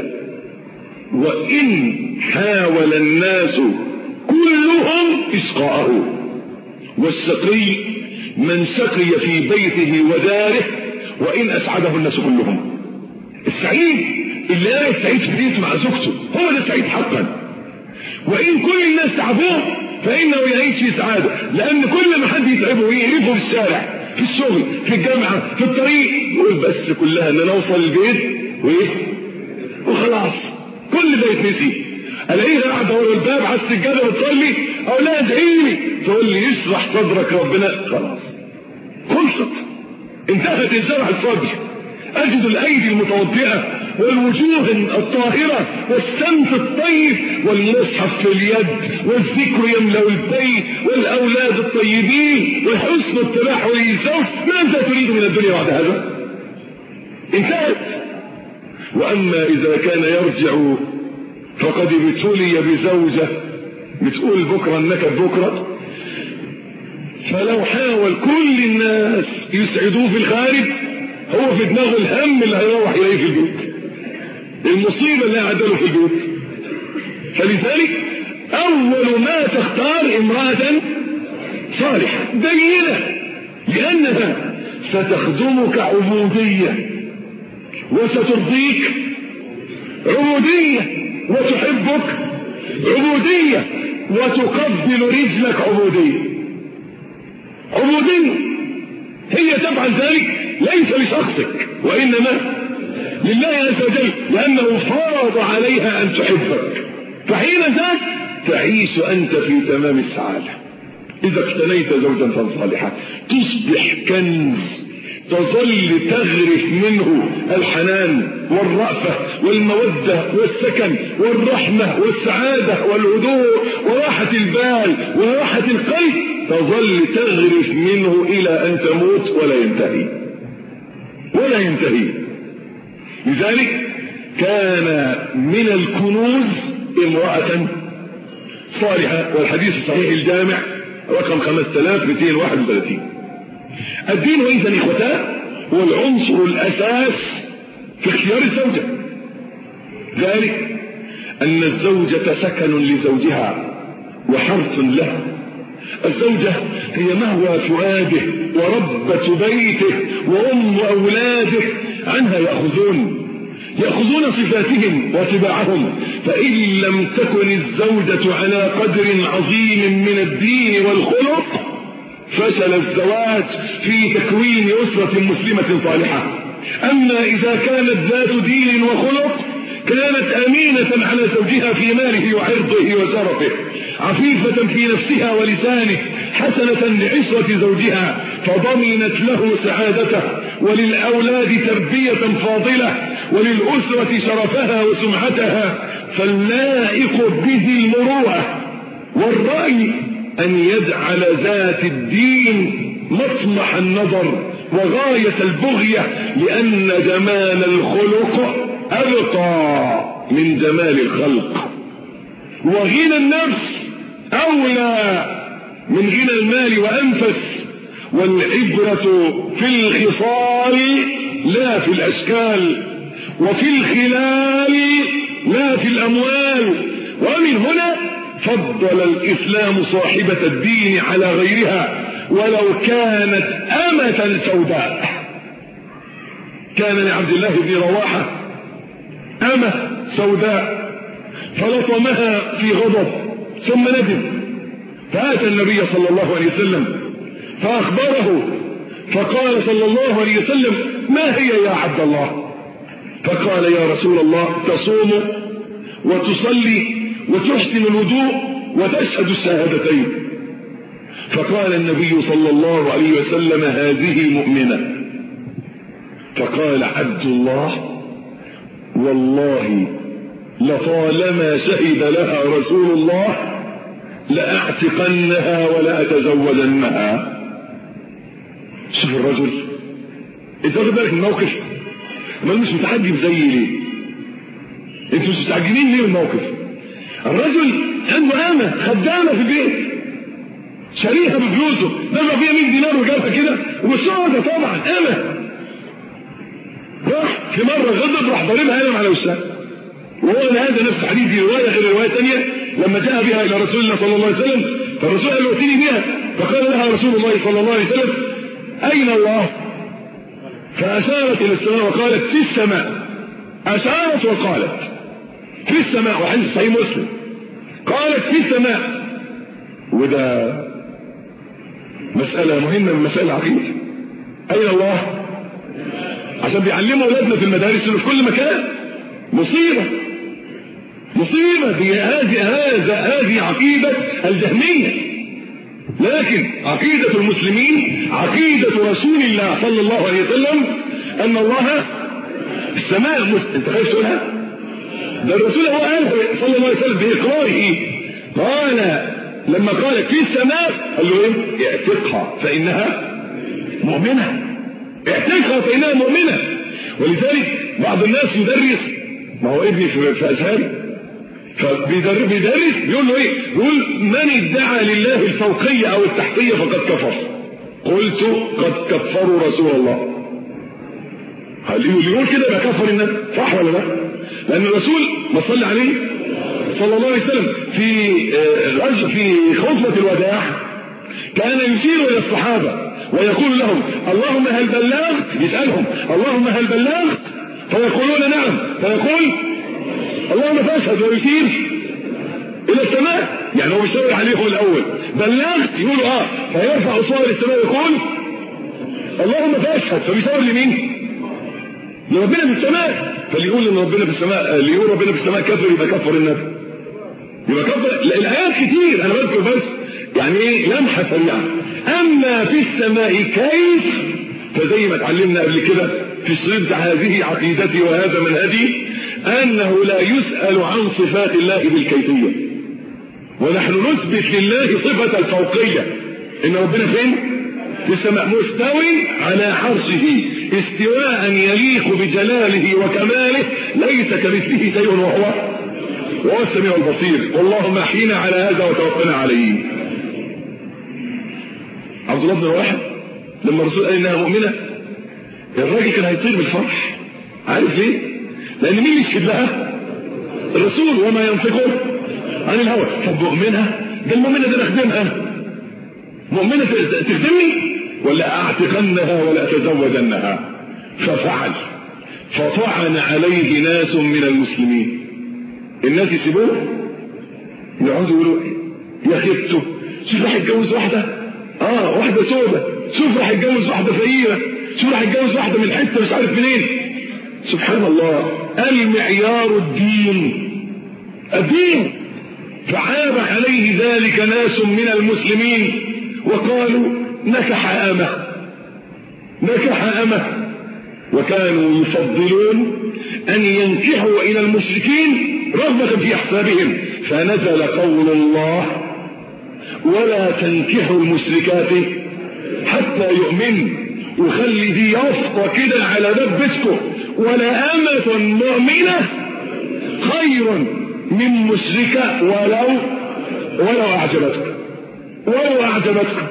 Speaker 2: وإن حاول الناس كلهم إشقاءه. والشقي من شقي في بيته وداره وإن أسعده الناس كلهم. السعيد اللي قاعد سعيد في بيته مع زوجته، هو ده سعيد حقا. وإن كل الناس تعبوه فإنه يعيش في سعادة، لأن كل ما حد يتعبه ويقرفه في الشارع، في الشغل، في الجامعة، في الطريق، يقول بس كلها ان انا اوصل البيت وايه وخلاص، كل ده يتنسي. الاقيها قاعده ورا الباب على السجاده بتصلي، او لا ادعي لي، تقول لي يشرح صدرك ربنا، خلاص خلصت، انتهت انشرح الصدر. اجد الايدي المتوضئه والوجوه الطاهرة والسمت الطيب والمصحف في اليد والذكر يملأ البيت والأولاد الطيبين وحسن التلاحم للزوج. ماذا تريد من الدنيا بعد هذا؟ انتهت. وأما إذا كان يرجع فقد ابتلي بزوجة بتقول بكرة النكد بكرة، فلو حاول كل الناس يسعدوه في الخارج، هو في دماغه الهم اللي هيروح إليه في البيت، المصيبة اللي قاعدة في البيت. فلذلك أول ما تختار امرأة صالحة دينة، لأنها ستخدمك عبودية وسترضيك عبودية وتحبك عبودية وتقبل رجلك عبودية. عبودية هي تفعل ذلك ليس لشخصك وإنما لله عز وجل، لأنه فرض عليها أن تحبك. فحين ذاك تعيش أنت في تمام السعادة. إذا اقتنيت زوجا صالحا تصبح كنز، تظل تغرف منه الحنان والرأفة والمودة والسكن والرحمة والسعادة والهدوء وراحة البال وراحة القلب، تظل تغرف منه إلى أن تموت ولا ينتهي ولا ينتهي. لذلك كان من الكنوز امرأة صالحة، والحديث الصحيح الجامع رقم خمسة آلاف ومئتين وواحد وثلاثين. الدين إذن إخوتان هو العنصر الأساس في اختيار الزوجة، ذلك أن الزوجة سكن لزوجها وحرث له. الزوجة هي مهوى فؤاده وربة بيته وأم أولاده، عنها يأخذون يأخذون صفاتهم وطباعهم. فإن لم تكن الزوجة على قدر عظيم من الدين والخلق فشل الزواج في تكوين أسرة مسلمة صالحة. أما إذا كانت ذات دين وخلق كانت أمينة على زوجها في ماله وعرضه وشرفه، عفيفة في نفسها ولسانه، حسنة لعشرة زوجها فضمنت له سعادته، وللأولاد تربية فاضلة، وللأسرة شرفها وسمعتها. فاللائق به المروءة والرأي أن يجعل ذات الدين مطمح النظر وغاية البغية، لأن جمال الخلق أبقى من جمال الخلق، وغنى النفس أولى من غنى المال وأنفس. والعبرة في الخصال لا في الأشكال، وفي الخلال لا في الأموال. ومن هنا فضل الإسلام صاحبة الدين على غيرها ولو كانت أمة سوداء. كان لعبد الله بن رواحة أمة سوداء فلطمها في غضب ثم ندم، فأتى النبي صلى الله عليه وسلم فأخبره، فقال صلى الله عليه وسلم: ما هي يا عبد الله؟ فقال: يا رسول الله، تصوم وتصلي وتحسن الوضوء وتشهد الشهادتين. فقال النبي صلى الله عليه وسلم: هذه مؤمنة. فقال عبد الله: والله لطالما شهد لها رسول الله لأعتقنها ولا أتزوجنها. شوف الرجل، انت واخد بالك الموقف؟ ما مش متعجب زي ليه؟ انتوا مش متعجبين ليه الموقف؟ الرجل عنده امه خدامه في البيت شريها بفلوسه، دفع فيها مية دينار وجابها كده ومشوها طبعا امه. راح في مره غضب راح ضاربها قلم على وشها، وهو هذا نفس حديث في روايه غير روايه ثانيه لما جاء بها الى رسول الله صلى الله عليه وسلم، فالرسول قال له ائتني بها، فقال لها رسول الله صلى الله عليه وسلم اين الله؟ فاشارت الى السماء وقالت في السماء. اشارت وقالت في السماء، وحديث صحيح مسلم قالت في السماء. وده مسألة مهمة من مسائل العقيدة. أين الله؟ عشان بيعلموا أولادنا في المدارس وفي كل مكان. مصيبة مصيبة دي. هذه هذا هذه عقيدة الجهمية، لكن عقيدة المسلمين عقيدة رسول الله صلى الله عليه وسلم أن الله السماء. أنت خايف تقولها؟ ده الرسول هو قال صلى الله عليه وسلم بإقراره، قال لما قال في السماء قال له ايه؟ اعتقها فإنها مؤمنة، اعتقها فإنها مؤمنة. ولذلك بعض الناس يدرس، ما هو ابني في أزهري، فبيدرس بيدرس بيقول له ايه؟ يقول من ادعى لله الفوقية او التحتية فقد كفر. قلت قد كفروا رسول الله. اللي يقول كده يبقى كفر النبي، صح ولا لا؟ لأن الرسول ما صلى عليه صلى الله عليه وسلم في غزو في خطبة الوداع كان يشير إلى الصحابة ويقول لهم اللهم هل بلغت؟ يسألهم اللهم هل بلغت؟ فيقولون نعم، فيقول اللهم فاشهد، ويشير إلى السماء. يعني هو بيشاور عليهم الأول بلغت، يقولوا اه، فيرفع أصوات السماء ويقول اللهم فاشهد، فبيشاور لمين؟ لربنا في السماء. فاللي يقول ان ربنا في السماء، اللي يقول ربنا في السماء كفر يبقى كفر النبي، يبقى كفر. الايات كتير، انا بذكر بس يعني ايه لمحه سريعه. اما في السماء كيف، فزي ما اتعلمنا قبل كده في الشريط هذه عقيدتي وهذا منهجي، انه لا يسأل عن صفات الله بالكيفيه، ونحن نثبت لله صفه الفوقيه، ان ربنا فين؟ في السماء، مستوي على عرشه استواء يليق بجلاله وكماله، ليس كمثله شيء وهو وهو السميع البصير. اللهم احينا على هذا وتوفنا عليه. عبد الله بن رواحه لما الرسول قال انها مؤمنه، الراجل كان هيطير بالفرح. عارف ليه؟ لان مين يشهد لها؟ الرسول، وما ينطق عن الهوى. طب مؤمنه؟ ده المؤمنه ده نخدمها، مؤمنه تخدمني ولا اعتقنها ولا اتزوجنها؟ ففعل، فطعن عليه ناس من المسلمين. الناس يسيبوه يقعدوا يقولوا يا خيبته، شوف راح يتجوز واحده اه واحده سودة، شوف راح يتجوز واحده فقيره، شوف راح يتجوز واحده من حته مش عارف منين. سبحان الله، المعيار الدين الدين. فعاب عليه ذلك ناس من المسلمين وقالوا نكح أمه نكح أمه وكانوا يفضلون أن ينكحوا إلى المشركين رغبة في أحسابهم، فنزل قول الله ولا تنكحوا المشركات حتى يؤمن. وخلي دي يافطة كده على باب بيتكم، ولا أمة مؤمنة خير من مشركة ولو ولو أعجبتكم ولو أعجبتكم.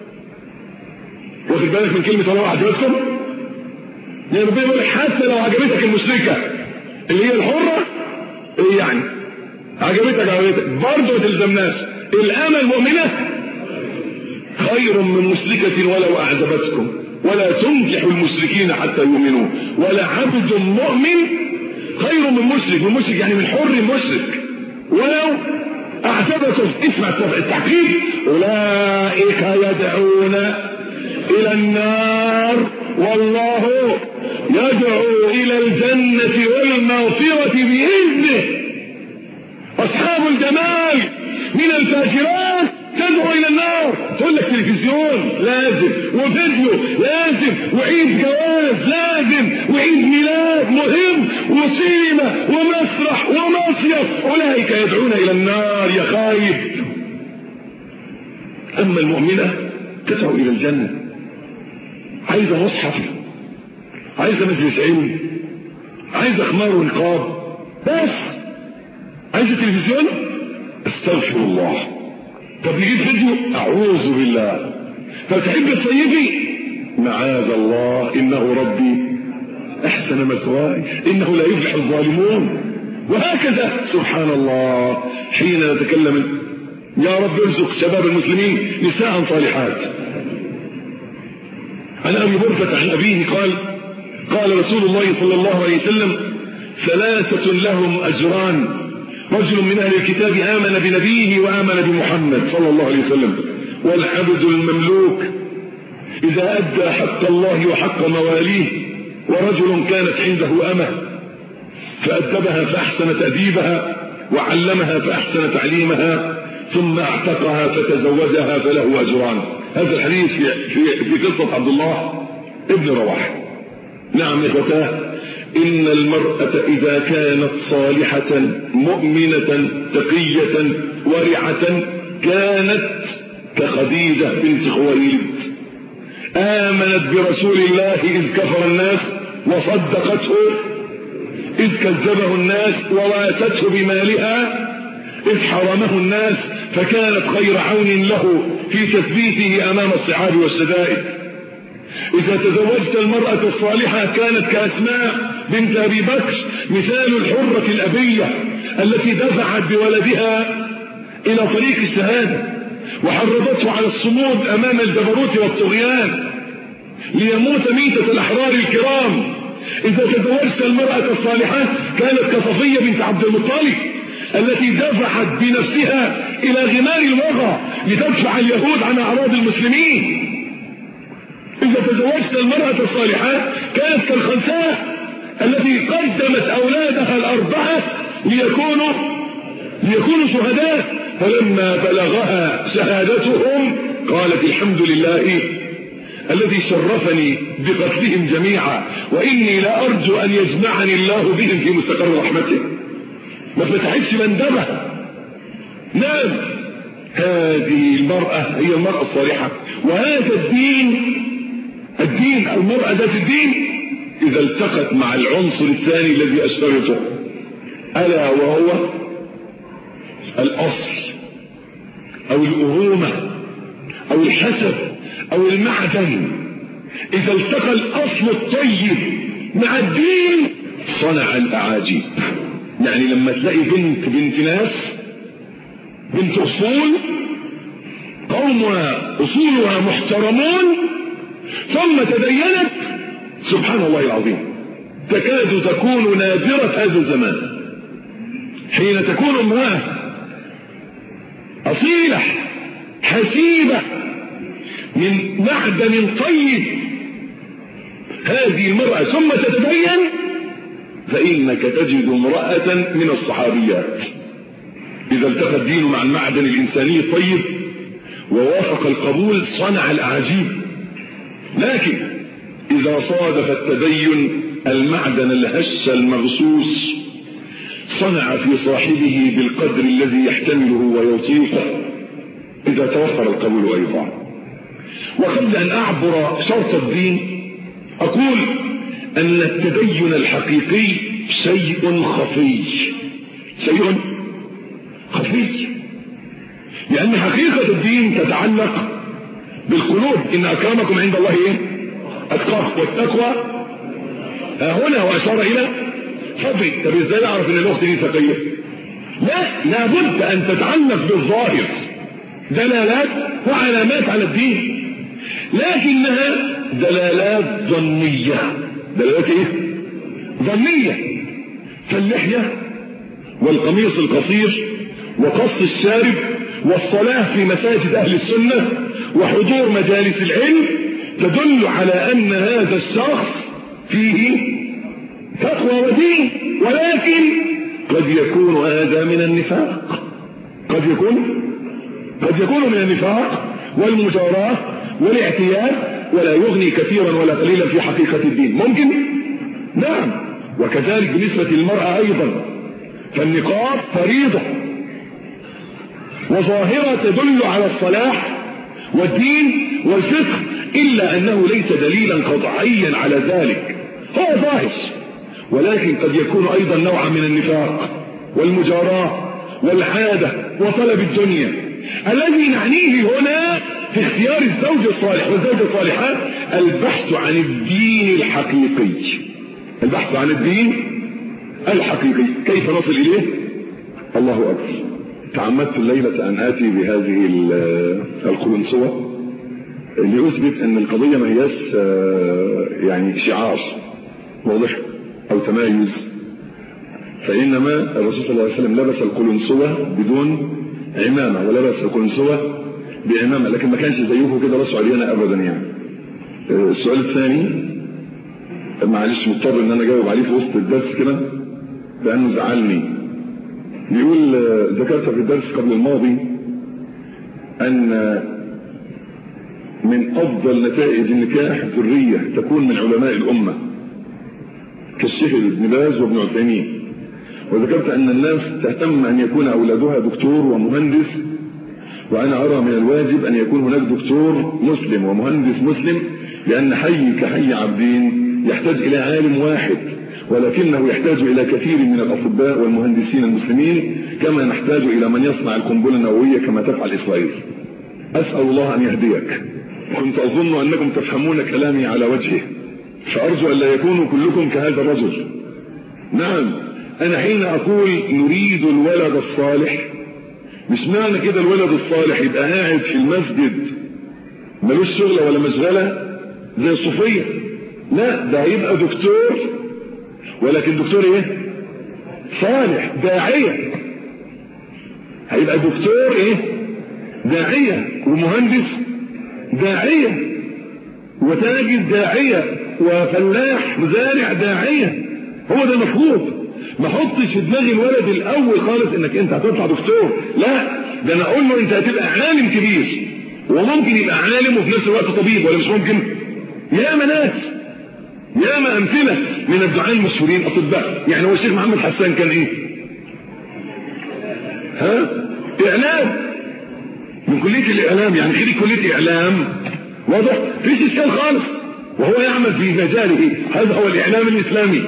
Speaker 2: واخد بالك من كلمة ولو أعجبتكم؟ يعني ربنا يقول لك حتى لو عجبتك المشركة اللي هي الحرة، ايه يعني عجبتك عجبتك برضه ما تلزمناش. الأمة المؤمنة خير من مشركة ولو أعجبتكم، ولا تنكحوا المشركين حتى يؤمنوا، ولا عبد مؤمن خير من مشرك. من مشرك يعني من حر مشرك ولو أعجبكم. اسمع التحقيق، أولئك يدعون إلى النار والله يدعو إلى الجنة والمغفرة بإذنه. أصحاب الجمال من الفاجرات تدعو إلى النار، تقول لك تلفزيون لازم، وفيديو لازم، وعيد جواز لازم، وعيد ميلاد مهم، وسينما ومسرح ومصيف، أولئك يدعون إلى النار يا خايب. أما المؤمنة تدعو إلى الجنة، عايزة مصحف، عايزة مجلس علم، عايزة خمار ونقاب، بس عايزة تلفزيون، استغفر الله. طب نجيب فيديو، أعوذ بالله. طب تحب تصيفي، معاذ الله، إنه ربي أحسن مثواي إنه لا يفلح الظالمون. وهكذا سبحان الله. حين نتكلم يا رب ارزق شباب المسلمين نساء صالحات. عن أبي بردة عن أبيه قال قال رسول الله صلى الله عليه وسلم ثلاثة لهم أجران، رجل من أهل الكتاب آمن بنبيه وآمن بمحمد صلى الله عليه وسلم، والعبد المملوك إذا أدى حق الله وحق مواليه، ورجل كانت عنده أمة فأدبها فأحسن تأديبها وعلمها فأحسن تعليمها ثم اعتقها فتزوجها فله أجران. هذا الحديث في, في, في قصة عبد الله ابن رواحة. نعم إخوتاه، إن المرأة إذا كانت صالحة مؤمنة تقية ورعة كانت كخديجة بنت خويلد، آمنت برسول الله إذ كفر الناس وصدقته إذ كذبه الناس، وواسته بمالها إذ حرمه الناس، فكانت خير عون له في تثبيته أمام الصعاب والشدائد. إذا تزوجت المرأة الصالحة كانت كأسماء بنت أبي بكر، مثال الحرة الأبية التي دفعت بولدها إلى طريق الشهادة وحرضته على الصمود أمام الجبروت والطغيان ليموت ميتة الأحرار الكرام. إذا تزوجت المرأة الصالحة كانت كصفية بنت عبد المطلب التي دفعت بنفسها إلى غمار الوغى لتدفع اليهود عن أعراض المسلمين. إذا تزوجت المرأة الصالحة كانت كالخنساء التي قدمت أولادها الأربعة ليكونوا ليكونوا شهداء، فلما بلغها شهادتهم قالت الحمد لله الذي شرفني بقتلهم جميعا، وإني لا أرجو أن يجمعني الله بهم في مستقر رحمته. ما فتحتش مندبة. نعم، هذه المرأة هي المرأة الصالحة. وهذا الدين الدين المرأة ذات الدين إذا التقت مع العنصر الثاني الذي أشترطه، ألا وهو الأصل أو الأهومة أو الحسب أو المعدن، إذا التقى الأصل الطيب مع الدين صنع الأعاجيب. يعني لما تلاقي بنت بنت ناس، بنت أصول، قومها أصولها محترمون، ثم تدينت، سبحان الله العظيم، تكاد تكون نادرة هذا الزمان حين تكون امرأة أصيلة حسيبة من معدن طيب هذه المرأة ثم تتبين، فإنك تجد امرأة من الصحابيات إذا التقى الدين مع المعدن الإنساني الطيب ووافق القبول صنع الأعاجيب. لكن إذا صادف التدين المعدن الهش المغصوص صنع في صاحبه بالقدر الذي يحتمله ويطيقه إذا توفر القبول أيضا. وقبل أن أعبر شرط الدين أقول أن التدين الحقيقي شيء خفي، شيء خفي، لأن حقيقة الدين تتعلق بالقلوب. إن أكرمكم عند الله إيه؟ أتقاكم، والتقوى هنا وأشار إلى صدري. طب إزاي أعرف إن الأخت دي تقية؟ لا، لابد أن تتعلق بالظاهر، دلالات وعلامات على الدين، لكنها دلالات ظنية. دلالات إيه؟ ظنية. فاللحية والقميص القصير وقص الشارب والصلاة في مساجد أهل السنة وحضور مجالس العلم تدل على أن هذا الشخص فيه تقوى ودين، ولكن قد يكون هذا من النفاق، قد يكون قد يكون من النفاق. والمجاراة والاعتياد، ولا يغني كثيرا ولا قليلا في حقيقة الدين. ممكن؟ نعم. وكذلك بالنسبة للمرأة أيضا، فالنقاب فريضة وظاهرة تدل على الصلاح والدين والفقه، إلا أنه ليس دليلا قطعيا على ذلك، هو ظاهر، ولكن قد يكون أيضا نوعا من النفاق والمجاراة والعادة وطلب الدنيا. الذي نعنيه هنا في اختيار الزوج الصالح والزوجة الصالحة البحث عن الدين الحقيقي، البحث عن الدين الحقيقي. كيف نصل إليه؟ الله أكبر. تعمدت الليلة أن آتي بهذه القلنسوة لأثبت أن القضية ما هياش يعني شعار واضح أو تمايز، فإنما الرسول صلى الله عليه وسلم لبس القلنسوة بدون عمامة، ولبس القلنسوة بعمامة، لكن ما كانش زيكم كده راسه علينا أبدا يعني. السؤال الثاني معلش مضطر ان انا اجاوب عليه في وسط الدرس كده لانه زعلني. بيقول ذكرت في الدرس قبل الماضي ان من افضل نتائج النكاح ذرية تكون من علماء الامة كالشيخ ابن باز وابن عثيمين، وذكرت ان الناس تهتم ان يكون اولادها دكتور ومهندس، وانا ارى من الواجب ان يكون هناك دكتور مسلم ومهندس مسلم، لان حي كحي عبدين يحتاج إلى عالم واحد، ولكنه يحتاج إلى كثير من الأطباء والمهندسين المسلمين، كما نحتاج إلى من يصنع القنبلة النووية كما تفعل إسرائيل. أسأل الله أن يهديك. كنت أظن أنكم تفهمون كلامي على وجهه، فأرجو أن لا يكونوا كلكم كهذا الرجل. نعم، أنا حين أقول نريد الولد الصالح، مش معنى كده الولد الصالح يبقى قاعد في المسجد ملوش شغلة ولا مشغلة زي الصوفية، لا، ده هيبقى دكتور، ولكن دكتور ايه؟ صالح، داعية. هيبقى دكتور ايه؟ داعية، ومهندس داعية، وتاجر داعية، وفلاح مزارع داعية. هو ده المطلوب. ما حطش في دماغ الولد الاول خالص انك انت هتطلع دكتور، لا، ده انا اقول له انت هتبقى عالم كبير، وممكن يبقى عالم وفي نفس الوقت طبيب، ولا مش ممكن؟ ياما ناس، ياما امثله من الدعاء المشهورين اطباء. يعني هو الشيخ محمد حسان كان ايه؟ ها؟ اعلام، من كليه الاعلام، يعني خريج كليه اعلام، واضح؟ مفيش اشكال خالص، وهو يعمل في مجاله، هذا هو الاعلام الاسلامي،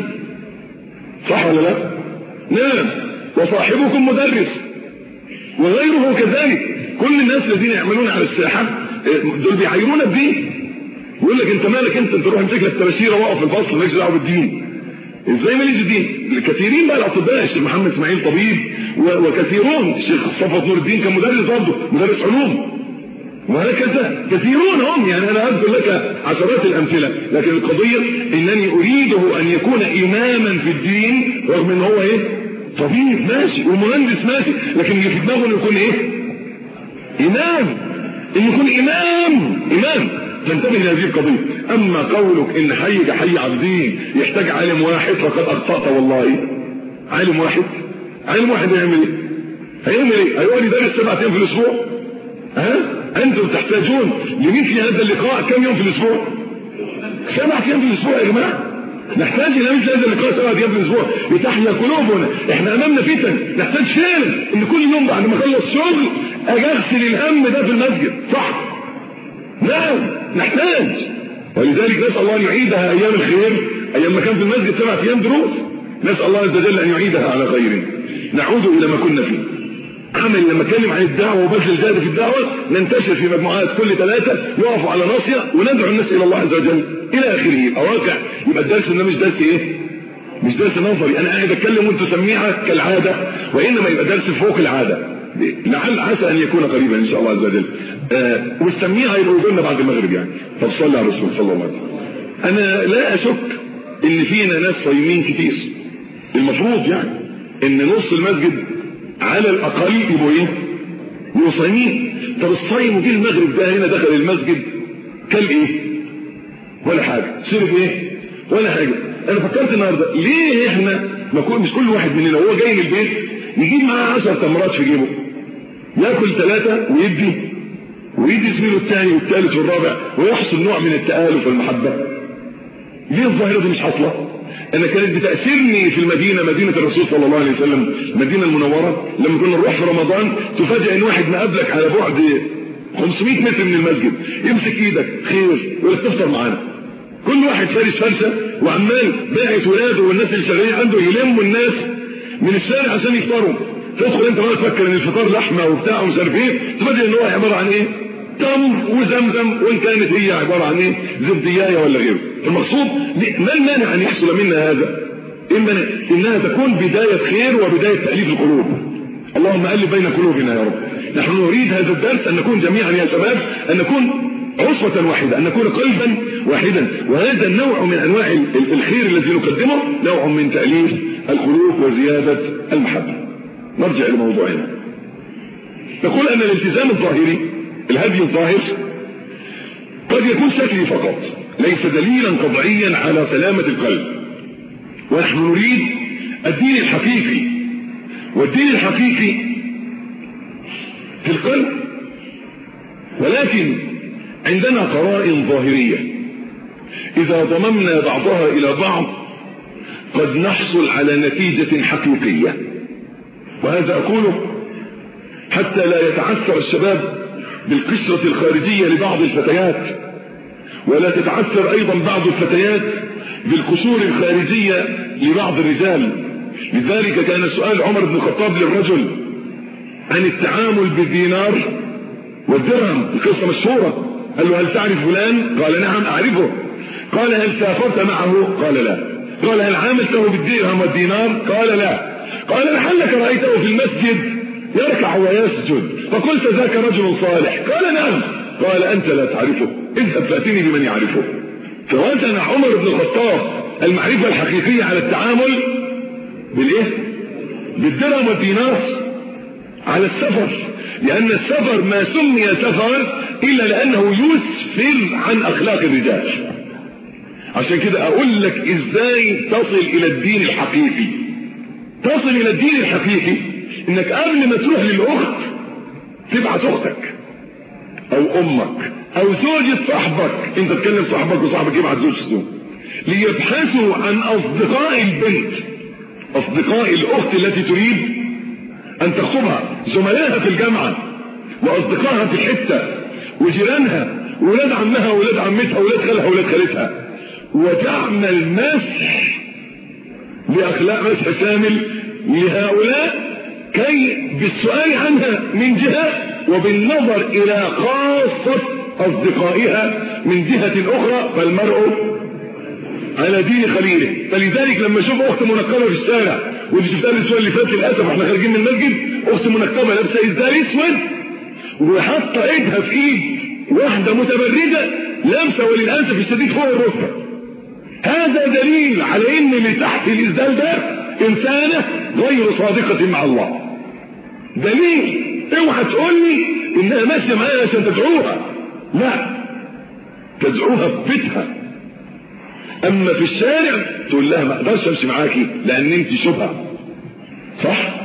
Speaker 2: صح ولا لا؟ نعم. وصاحبكم مدرس وغيره كذلك. كل الناس الذين يعملون على الساحه دول بيعيرون الدين، يقول لك انت مالك، انت تروح امسك لك تباشيره واقف في الفصل مالكش دعوه بالدين. ازاي ماليش بالدين؟ الكثيرين بقى الاطباء، الشيخ محمد اسماعيل طبيب، وكثيرون، الشيخ صفوت نور الدين كان مدرس برضه، مدرس علوم، وهكذا كثيرون هم. يعني انا اذكر لك عشرات الامثله، لكن القضيه انني اريده ان يكون اماما في الدين، رغم ان هو ايه؟ طبيب ماشي ومهندس ماشي، لكن اللي في دماغه انه يكون ايه؟ امام، انه يكون امام امام تنتبه لهذه القضيه. اما قولك ان حي كحي عبدين يحتاج عالم واحد فقد اخطأت والله. عالم واحد؟ عالم واحد هيعمل ايه؟ هيعمل ايه؟ هيقعد يدرس سبعة ايام في الاسبوع؟ ها؟ انتم تحتاجون لمثل هذا اللقاء كم يوم في الاسبوع؟ سبعة ايام في الاسبوع يا جماعه. نحتاج الى مثل هذا اللقاء سبعة ايام في الاسبوع لتحيا قلوبنا. احنا امامنا فتن، نحتاج فعلا ان كل يوم بعد ما اخلص شغل اجي اغسل الهم ده في المسجد، صح؟ نعم نحتاج. ولذلك نسال الله ان يعيدها ايام الخير، ايام ما كان في المسجد سبعة ايام دروس، نسال الله عز وجل ان يعيدها على خير. نعود الى ما كنا فيه. عمل لما اتكلم عن الدعوه وبذل الجهد في الدعوه، ننتشر في مجموعات كل ثلاثه يقفوا على ناصيه وندعو الناس الى الله عز وجل الى اخره. يبقى واقع، يبقى الدرس ده مش درس ايه؟ مش درس نظري انا قاعد اتكلم وانتوا سميعه كالعاده، وانما يبقى درس فوق العاده، لعل عسى ان يكون قريبا ان شاء الله عز وجل. آه والسميعه يبقوا يقولنا بعد المغرب يعني. طب صلى على رسول صلى الله عليه وسلم. انا لا اشك ان فينا ناس صايمين كتير، المفروض يعني ان نص المسجد على الاقل يبقوا ايه؟ يبقوا صايمين. طب الصايم وجه المغرب ده هنا دخل المسجد كل ايه؟ ولا حاجه. شرب ايه؟ ولا حاجه. انا فكرت النهارده ليه احنا ما كل مش كل واحد مننا وهو جاي من البيت يجيب معاه عشر تمرات في جيبه، ياكل ثلاثه ويدي ويدي زميله الثاني والثالث والرابع ويحصل نوع من التآلف والمحبة. ليه الظاهرة دي مش حاصلة؟ أنا كانت بتأثيرني في المدينة، مدينة الرسول صلى الله عليه وسلم، المدينة المنورة، لما كنا نروح في رمضان تفاجئ إن واحد مقابلك على بعد خمسمائة متر من المسجد يمسك إيدك خير ولا تفطر معانا. كل واحد فارس فرسة وعمال باعت ولاده والناس اللي شغالين عنده يلموا الناس من الشارع عشان يفطروا. تدخل انت بقى تفكر ان الفطار لحمه وبتاع ومش عارف ايه، تفاجئ ان هو عباره عن ايه؟ تمر وزمزم، وان كانت هي عباره عن ايه؟ زبديايه ولا غيره. المقصود ما المانع ان يحصل منا هذا؟ اما انها تكون بدايه خير وبدايه تاليف القلوب. اللهم الف بين قلوبنا يا رب. نحن نريد هذا الدرس ان نكون جميعا يا شباب، ان نكون عصبة واحدة، أن نكون قلبا واحدا. وهذا النوع من أنواع الخير الذي نقدمه نوع من تأليف القلوب وزيادة المحبة. نرجع لموضوعنا. نقول أن الالتزام الظاهري، الهدي الظاهر، قد يكون شكلي فقط، ليس دليلا قطعيا على سلامة القلب. ونحن نريد الدين الحقيقي، والدين الحقيقي في القلب. ولكن عندنا قرائن ظاهرية إذا ضممنا بعضها إلى بعض قد نحصل على نتيجة حقيقية. وهذا أقوله حتى لا يتعثر الشباب بالقشرة الخارجية لبعض الفتيات، ولا تتعثر أيضا بعض الفتيات بالقشور الخارجية لبعض الرجال. لذلك كان سؤال عمر بن الخطاب للرجل عن التعامل بالدينار والدرهم، القصة مشهورة. قال له هل تعرف فلان؟ قال نعم أعرفه. قال هل سافرت معه؟ قال لا. قال هل عاملته بالدرهم والدينار؟ قال لا. قال لعلك رأيته في المسجد يركع ويسجد فقلت ذاك رجل صالح؟ قال نعم. قال أنت لا تعرفه، اذهب فأتني بمن يعرفه. فوزن عمر بن الخطاب المعرفة الحقيقية على التعامل بالإيه؟ بالدرهم والدينار على السفر، لأن السفر ما سمي سفر إلا لأنه يسفر عن أخلاق الرجال. عشان كده أقول لك إزاي تصل إلى الدين الحقيقي. تصل إلى الدين الحقيقي إنك قبل ما تروح للأخت تبعت أختك أو أمك أو زوجة صاحبك. أنت تكلم صاحبك وصاحبك يبعت زوجته ليبحثوا عن أصدقاء البنت، أصدقاء الأخت التي تريد أن تخطبها، زملائها في الجامعة وأصدقائها في الحتة وجيرانها وولاد عمها وولاد عمتها وولاد خالها وولاد خالتها، وتعمل مسح بأخلاق، مسح شامل لهؤلاء، كي بالسؤال عنها من جهة وبالنظر إلى خاصة أصدقائها من جهة أخرى، فالمرء على دين خليله. فلذلك لما اشوف اخت منقبه في الشارع، ودي شفتها الاسبوع اللي فات للاسف واحنا خارجين من المسجد، اخت منقبه لابسه ازدار اسود وحاطه ايدها في ايد واحده متبرجه لابسه وللاسف الشديد فوق الركبه، هذا دليل على ان اللي تحت الازدار ده انسانه غير صادقه مع الله. دليل. اوعى تقول لي انها ماشيه معايا عشان تدعوها، لا، تدعوها في بيتها. اما في الشارع تقول لها ما اقدرش امشي معاكي لان انت شبهه، صح؟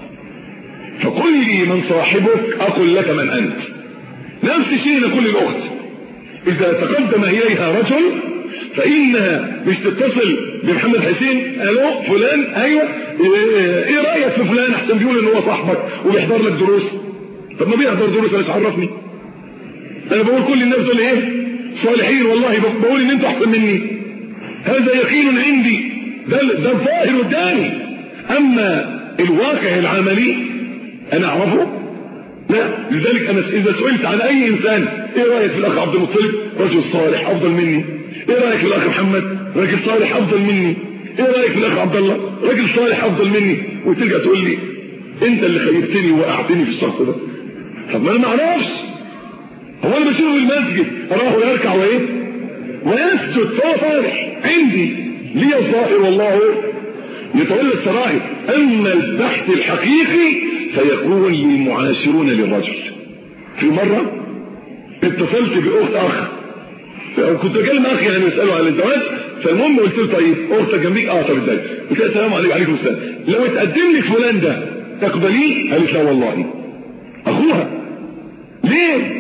Speaker 2: فقل لي من صاحبك اقول لك من انت. نفس الشيء نقول للاخت اذا تقدم اليها رجل فانها مش تتصل بمحمد حسين، الو فلان، ايوه ايه رايك في فلان؟ احسن بيقول ان هو صاحبك وبيحضر لك دروس. طب ما بيحضر دروس انا عرفني؟ انا بقول كل الناس دول ايه؟ صالحين، والله بقول ان انتوا احسن مني، هذا يقين عندي، ده ده الظاهر قدامي. اما الواقع العملي انا اعرفه لا. لذلك انا اذا سئلت عن اي انسان ايه رايك في الاخ عبد المطلب؟ رجل صالح افضل مني. ايه رايك في الاخ محمد؟ راجل صالح افضل مني. ايه رايك في الاخ عبد الله؟ راجل صالح افضل مني. وترجع تقول لي انت اللي خيبتني ووقعتني في الشخص ده. طب ما انا ما اعرفش، هو انا بشوفه في المسجد اراه يركع وايه ويسجد، فهو صالح عندي لي الظاهر والله يتولى السرائر. اما البحث الحقيقي فيكون للمعاشرون للرجل. في مرة اتصلت باخت اخ، كنت اكلم اخي يعني اساله عن الزواج، فالمهم قلت له طيب اختك جنبيك؟ اه طب ازاي؟ قلت له السلام عليكم. وعليكم السلام. لو اتقدم لك فلان ده تقبليه؟ قالت لا والله. اخوها ليه؟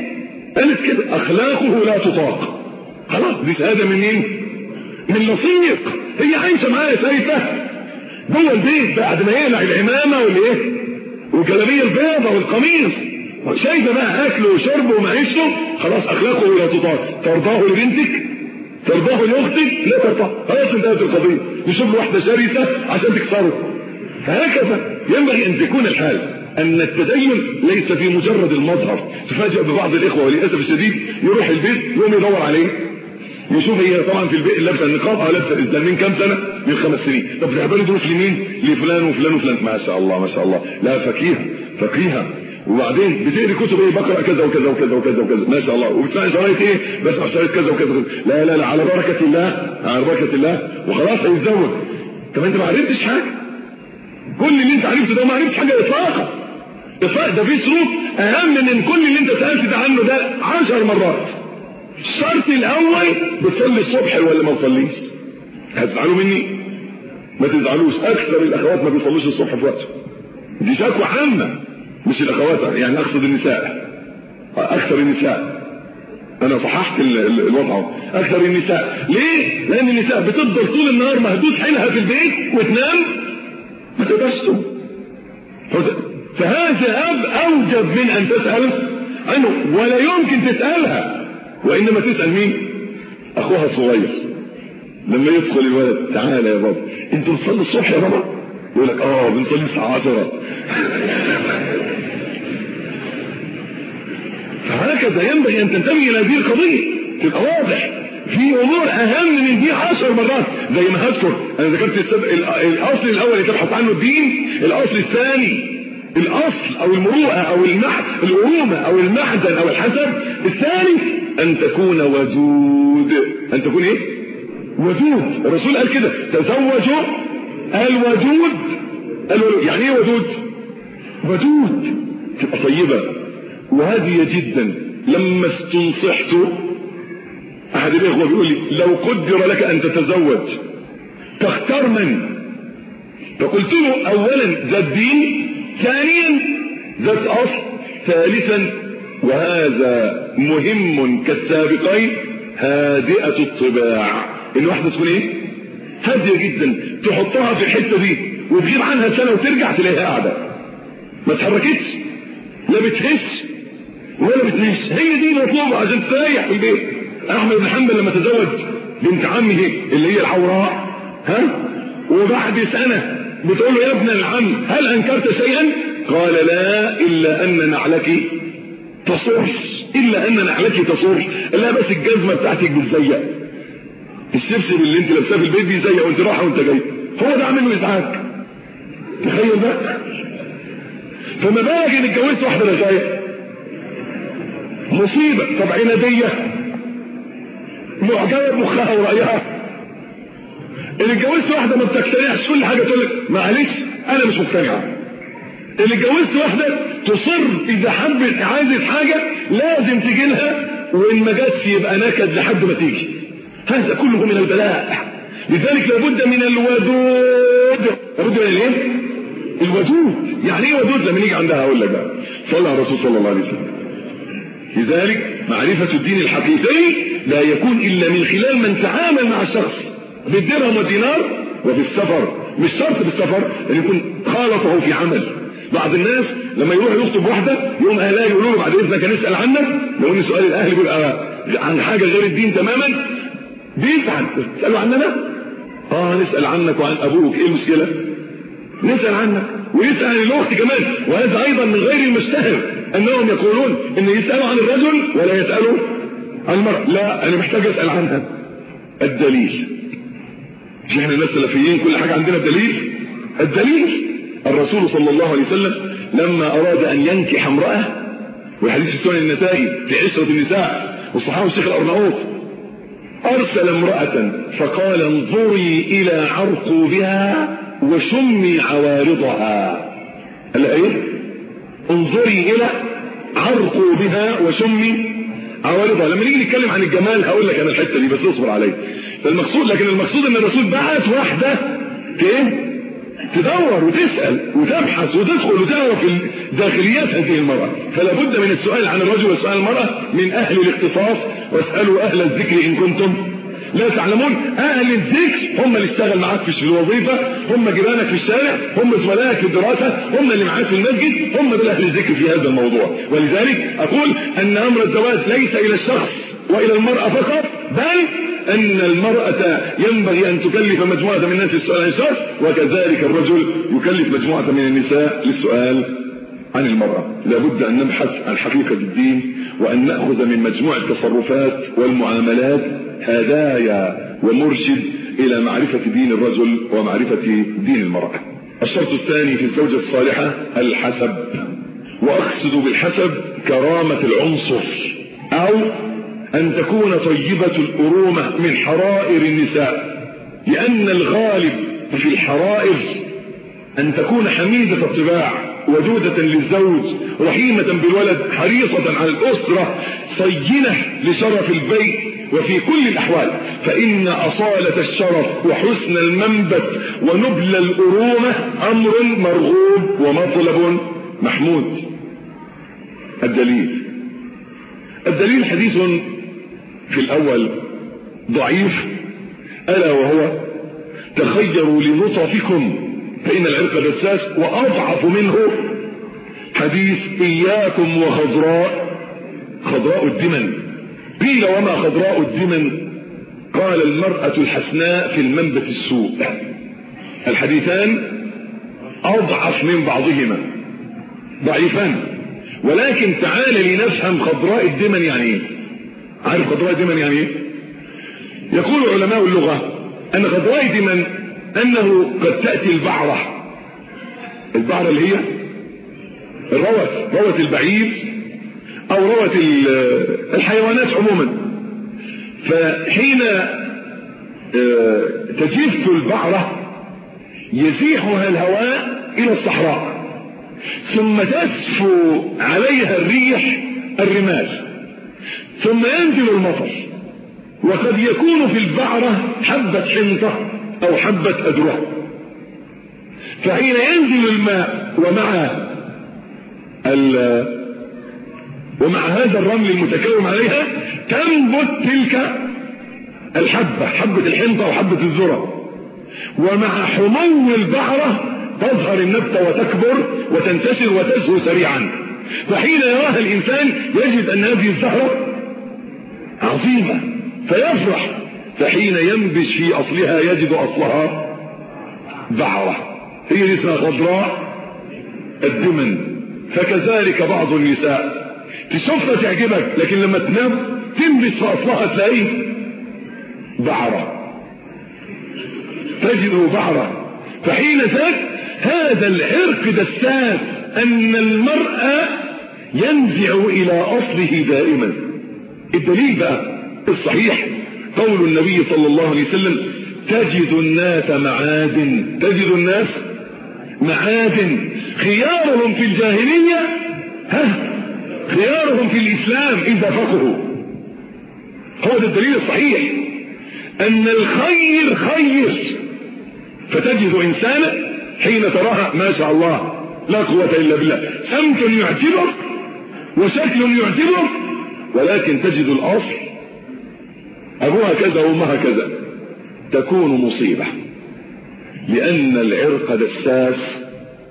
Speaker 2: قالت كده اخلاقه لا تطاق. خلاص دي شهاده من مين؟ من لصيق. هي عايشه معايا شايفه جوه البيت بعد ما يقلع العمامه والايه والجلابيه البيضاء والقميص، شايفه بقى اكله وشربه ومعيشته. خلاص اخلاقه لا تطاق. ترضاه لبنتك؟ ترضاه لاختك؟ لا ترضاه. خلاص انتهت القضيه. نشوف واحده شرسه عشان تكسره. هكذا ينبغي ان تكون الحال، ان التدين ليس في مجرد المظهر. تفاجئ ببعض الاخوه وللاسف الشديد يروح البيت يوم يدور عليه، يشوف هي طبعا في البيت لابسه النقاب او لابسه الازدال من كام سنه؟ من خمس سنين. طب بتعملوا دروس لمين؟ لفلان وفلان وفلان. ما شاء الله ما شاء الله، لا فقيهه فقيهه. وبعدين بتقري كتب ايه؟ بقرا كذا وكذا وكذا وكذا وكذا ما شاء الله. وبتسمعي شرايط ايه؟ بسمع شرايط كذا وكذا وكذا. لا لا لا على بركه الله على بركه الله. وخلاص هيتزوج. طب انت ما عرفتش حاجه. كل اللي انت عرفته ده ما عرفتش حاجه اطلاقا. ده في سلوك اهم من كل اللي انت سالت ده عنه ده عشر مرات. الشرط الاول بتصلي الصبح ولا ما تصليش؟ هتزعلوا مني؟ ما تزعلوش. اكثر الاخوات ما بيصلوش الصبح في وقته. دي شكوى عامه مش الاخوات، يعني اقصد النساء. اكثر النساء، انا صححت الوضع، اكثر النساء. ليه؟ لان النساء بتفضل طول النهار مهدوس حيلها في البيت وتنام ما تقدرش تقوم. فهذا اب اوجب من ان تسال عنه، ولا يمكن تسالها، وانما تسال مين؟ اخوها الصغير. لما يدخل الولد تعالى يا بابا انتوا بتصلوا الصبح يا بابا؟ يقول لك اه بنصلي الساعه عشرة. فهكذا ينبغي ان تنتبه الى هذه القضيه، تبقى واضح. في امور اهم من دي عشر مرات. زي ما هذكر انا ذكرت السبب الاصل الاول اللي تبحث عنه الدين، الاصل الثاني الاصل او المروءه او المح الامومه او المحزن او الحسب. الثالث ان تكون ودود. ان تكون ايه؟ ودود. الرسول قال كده تزوجوا الودود. الودود يعني ايه ودود؟ ودود تبقى طيبه وهاديه جدا. لما استنصحت احد الاخوه بيقول لي لو قدر لك ان تتزوج تختار من؟ فقلت له اولا ذات دين، ثانيا ذات اصل، ثالثا وهذا مهم كالسابقين هادئه الطباع. الواحده تكون ايه؟ هاديه جدا، تحطها في الحته دي وتغيب عنها سنه وترجع تلاقيها قاعده ما اتحركتش، لا بتهش ولا بتنش. هي دي المطلوبه عشان تريح في البيت. احمد بن حنبل لما تزوج بنت عمه اللي هي الحوراء، ها، وبعد سنه بتقول له يا ابن العم هل انكرت شيئا؟ قال لا الا ان نعلك تصر، الا ان نعلك تصر. لا بس الجزمه بتاعتك بتزيق، الشبشب اللي انت لابساه في البيت بيزيق وانت رايحه وانت جاي، هو ده عامل له ازعاج. تخيل بقى. فما بالك ان اتجوزت واحده رجايه مصيبه. طب عناديه معجبه بمخها ورايها. اللي اتجوزت واحده ما بتقتنعش كل حاجه تقول لك معلش انا مش مقتنعه. اللي اتجوزت واحده تصر اذا حبت عايزه حاجه لازم تجي لها، وان ما جاتش يبقى نكد لحد ما تيجي. هذا كله من البلاء. لذلك لابد من الودود. لابد من الايه؟ الودود. يعني ايه ودود؟ لما نيجي عندها هقول لك بقى. صلى على الرسول صلى الله عليه وسلم. لذلك معرفه الدين الحقيقي لا يكون الا من خلال من تعامل مع الشخص بالدرهم والدينار وفي السفر. مش شرط في السفر ان يكون خالطه في عمل. بعض الناس لما يروح يخطب واحده يوم اهلها يقولوا له بعد اذنك هنسال عنك، لو ان سؤال الاهل بيبقى عن حاجه غير الدين تماما بيزعل. تسالوا عننا؟ اه نسال عنك وعن ابوك. ايه المشكله؟ نسال عنك ويسال الاخت كمان. وهذا ايضا من غير المشتهر انهم يقولون ان يسالوا عن الرجل ولا يسالوا عن المراه. لا انا محتاج اسال عنها. الدليل. مش احنا الناس السلفيين كل حاجه عندنا الدليل. الدليل الرسول صلى الله عليه وسلم لما اراد ان ينكح امراه، والحديث في سنن النسائي في عشره النساء والصحابه الشيخ الارناؤوط، ارسل امراه فقال انظري الى عرقوبها وشمي عوارضها. قال ايه؟ انظري الى عرقوبها وشمي عوارضها. لما نيجي نتكلم عن الجمال هقول لك انا الحته دي بس اصبر عليا. فالمقصود لكن المقصود ان الرسول بعت واحده ايه؟ تدور وتسأل وتبحث وتدخل وتعرف داخليات هذه المرأة. فلا بد من السؤال عن الرجل وسؤال المرأة من أهل الاختصاص، واسألوا أهل الذكر إن كنتم لا تعلمون. أهل الذكر هم اللي اشتغل معاك في الوظيفة، هم جيرانك في الشارع، هم زملائك في الدراسة، هم اللي معاك في المسجد، هم دول أهل الذكر في هذا الموضوع. ولذلك أقول أن أمر الزواج ليس إلى الشخص وإلى المرأة فقط، بل أن المرأة ينبغي أن تكلف مجموعة من الناس للسؤال عن الشخص، وكذلك الرجل يكلف مجموعة من النساء للسؤال عن المرأة. لابد أن نبحث عن حقيقة الدين، وأن نأخذ من مجموع التصرفات والمعاملات هدايا ومرشد إلى معرفة دين الرجل ومعرفة دين المرأة. الشرط الثاني في الزوجة الصالحة الحسب، وأقصد بالحسب كرامة العنصر، أو أن تكون طيبة الأرومة من حرائر النساء، لأن الغالب في الحرائر أن تكون حميدة الطباع، ودودة للزوج، رحيمة بالولد، حريصة على الأسرة، صينة لشرف البيت وفي كل الأحوال. فإن أصالة الشرف وحسن المنبت ونبل الأرومة أمر مرغوب ومطلب محمود. الدليل الدليل حديث في الأول ضعيف، ألا وهو تخيروا لنطفكم فإن العرق دساس، وأضعف منه حديث إياكم وخضراء خضراء الدمن. قيل وما خضراء الدمن؟ قال المرأة الحسناء في المنبت السوء. الحديثان أضعف من بعضهما، ضعيفان، ولكن تعال لنفهم خضراء الدمن يعني ايه. عارف خضراء الدمن يعني ايه؟ يقول علماء اللغة أن خضراء الدمن أنه قد تأتي البعرة، البعرة اللي هي الروث، روث البعير أو روث الحيوانات عموما. فحين تجف البعرة يزيحها الهواء إلى الصحراء، ثم تسفو عليها الريح الرمال، ثم ينزل المطر، وقد يكون في البعرة حبة حنطة أو حبة أدرة. فحين ينزل الماء ومع ومع هذا الرمل المتكوم عليها تنبت تلك الحبة، حبة الحنطة وحبة الذرة، ومع حمو البعرة تظهر النبتة وتكبر وتنتشر وتزهو سريعا. فحين يراها الإنسان يجد أن هذه الزهرة عظيمة فيفرح، فحين ينبش في أصلها يجد أصلها بعرة، هي اسمها خضراء الدمن. فكذلك بعض النساء تشوفها تعجبك، لكن لما تنام تنبش في أصلها تلاقيه بعرة، تجده بعرة. فحين ذاك هذا العرق دساس أن المرأة ينزع إلى أصله دائما. الدليل بقى الصحيح قول النبي صلى الله عليه وسلم تجد الناس معادن، تجد الناس معادن، خيارهم في الجاهلية ها خيارهم في الإسلام إذا فقهوا. هو ده الدليل الصحيح أن الخير خير. فتجد إنسانا حين تراها ما شاء الله لا قوة إلا بالله، سمت يعجبك وشكل يعجبك، ولكن تجد الأصل أبوها كذا وأمها كذا، تكون مصيبة، لأن العرق دساس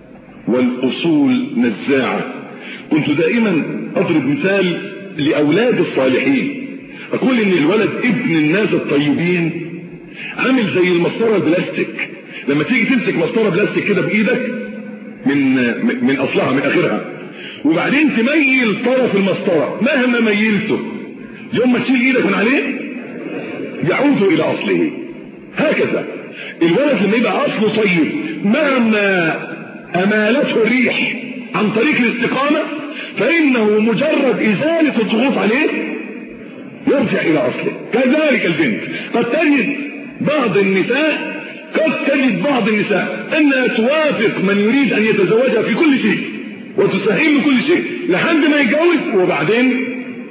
Speaker 2: والأصول نزاعة. كنت دائما أضرب مثال لأولاد الصالحين، أقول إن الولد ابن الناس الطيبين عامل زي المسطرة البلاستيك. لما تيجي تمسك مسطرة بلاستيك كده بإيدك من من أصلها من آخرها، وبعدين تميل طرف المسطرة، مهما ميلته يوم ما تشيل إيدك من عليه يعود إلى أصله. هكذا الولد لما يبقى أصله طيب مهما أمالته الريح عن طريق الاستقامة، فإنه مجرد إزالة الضغوط عليه يرجع إلى أصله. كذلك البنت قد تجد بعض النساء قد تجد بعض النساء أنها توافق من يريد أن يتزوجها في كل شيء وتسهل له كل شيء لحد ما يتجوز، وبعدين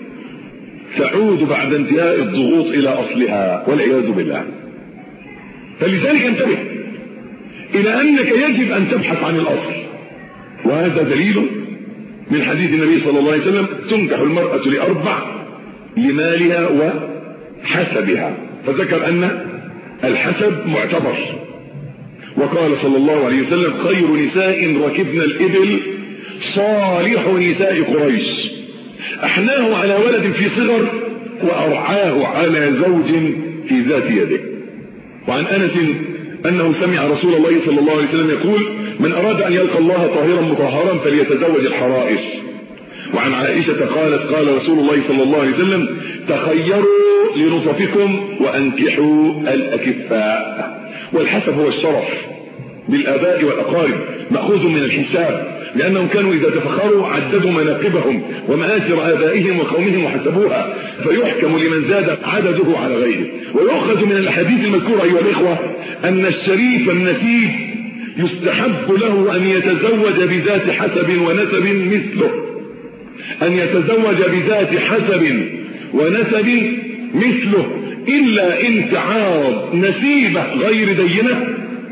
Speaker 2: تعود بعد انتهاء الضغوط إلى أصلها والعياذ بالله. فلذلك انتبه، إلى أنك يجب أن تبحث عن الأصل. وهذا دليل من حديث النبي صلى الله عليه وسلم: تنكح المرأة لأربع: لمالها وحسبها. فذكر أن الحسب معتبر. وقال صلى الله عليه وسلم: خير نساء ركبن الإبل صالح نساء قريش، أحناه على ولد في صغر وأرعاه على زوج في ذات يده. وعن أنس أنه سمع رسول الله صلى الله عليه وسلم يقول: من أراد أن يلقى الله طاهرا مطهرا فليتزوج الحرائر. وعن عائشة قالت: قال رسول الله صلى الله عليه وسلم: تخيروا لنطفكم وأنكحوا الأكفاء. والحسب هو الشرف بالآباء والأقارب، مأخوذ من الحساب، لأنهم كانوا إذا تفخروا عددوا مناقبهم ومآثر آبائهم وقومهم وحسبوها، فيحكم لمن زاد عدده على غيره. ويؤخذ من الحديث المذكور أيها الإخوة أن الشريف النسيب يستحب له أن يتزوج بذات حسب ونسب مثله، أن يتزوج بذات حسب ونسب مثله، إلا إن تعارض نسيبة غير دينة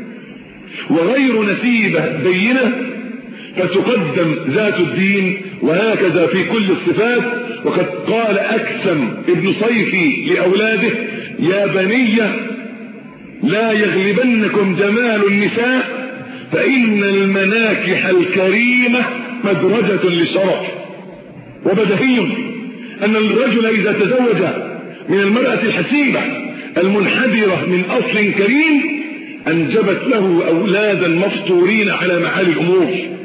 Speaker 2: وغير نسيبة دينة فتقدم ذات الدين، وهكذا في كل الصفات. وقد قال أكسم ابن صيفي لأولاده: يا بني لا يغلبنكم جمال النساء فإن المناكح الكريمة مدرجة للشرف. وبدهي أن الرجل إذا تزوج من المرأة الحسيبة المنحدرة من أصل كريم أنجبت له أولادا مفطورين على معالي الأمور،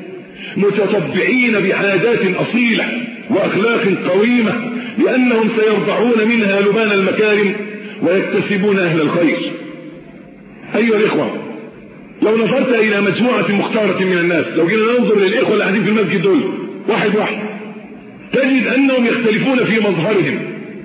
Speaker 2: متطبعين بعادات أصيلة وأخلاق قويمة، لأنهم سيرضعون منها لبان المكارم ويكتسبون أهل الخير. أيها الإخوة، لو نظرت إلى مجموعة مختارة من الناس، لو جينا ننظر للإخوة اللي قاعدين في المسجد دول واحد واحد، تجد أنهم يختلفون في مظهرهم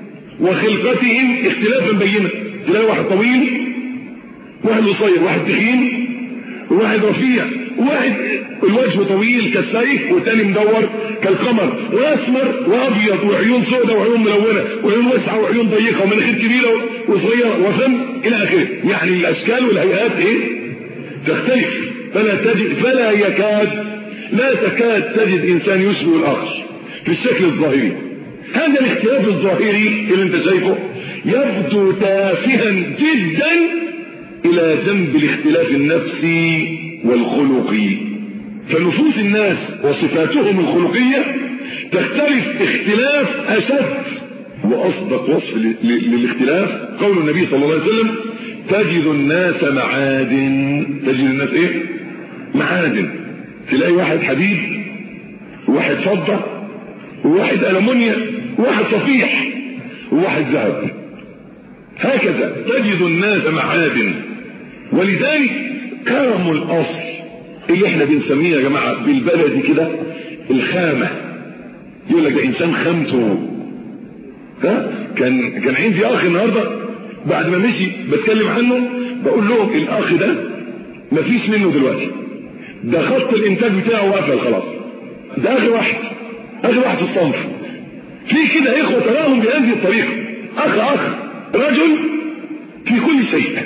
Speaker 2: وخلقتهم اختلافا بينا. تلاقي واحد طويل، واحد قصير، واحد تخين، وواحد رفيع، وواحد الوجه طويل كالسيف والتاني مدور كالقمر، واسمر وابيض وعيون سوداء وعيون ملونه وعيون واسعه وعيون ضيقه ومناخير كبيره وصغيره وفم الى اخره. يعني الاشكال والهيئات ايه تختلف، فلا تجد فلا يكاد لا تكاد تجد انسان يشبه الاخر في الشكل الظاهري. هذا الاختلاف الظاهري اللي انت شايفه يبدو تافها جدا الى جنب الاختلاف النفسي والخلقي. فنفوس الناس وصفاتهم الخلقية تختلف اختلاف أشد. وأصدق وصف للاختلاف قول النبي صلى الله عليه وسلم: تجد الناس معادن. تجد الناس ايه؟ معادن. تلاقي واحد حديد وواحد فضة وواحد ألمونيا وواحد صفيح وواحد ذهب، هكذا تجد الناس معادن. ولذلك كرم الأصل اللي احنا بنسميه يا جماعة بالبلدي كده الخامة. يقول لك ده إنسان خامته. ها كان كان عندي أخ النهاردة بعد ما مشي بتكلم عنه، بقول لهم الأخ ده مفيش منه دلوقتي، ده خط الإنتاج بتاعه وقفل خلاص. ده أخ واحد أخ واحد في الصنف. في كده إخوة تراهم بهذه الطريقة، أخ أخ رجل في كل شيء،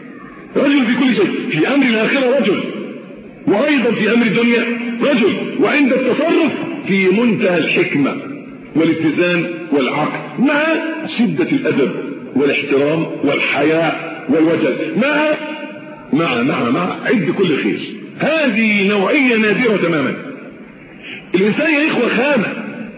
Speaker 2: رجل في كل شيء، في أمر الآخرة رجل، وأيضا في أمر الدنيا رجل، وعند التصرف في منتهى الحكمة والاتزان والعقل، مع شدة الأدب والاحترام والحياء والوجل، مع مع مع مع عد كل خير. هذه نوعية نادرة تماما. الإنسان يا إخوة خامة.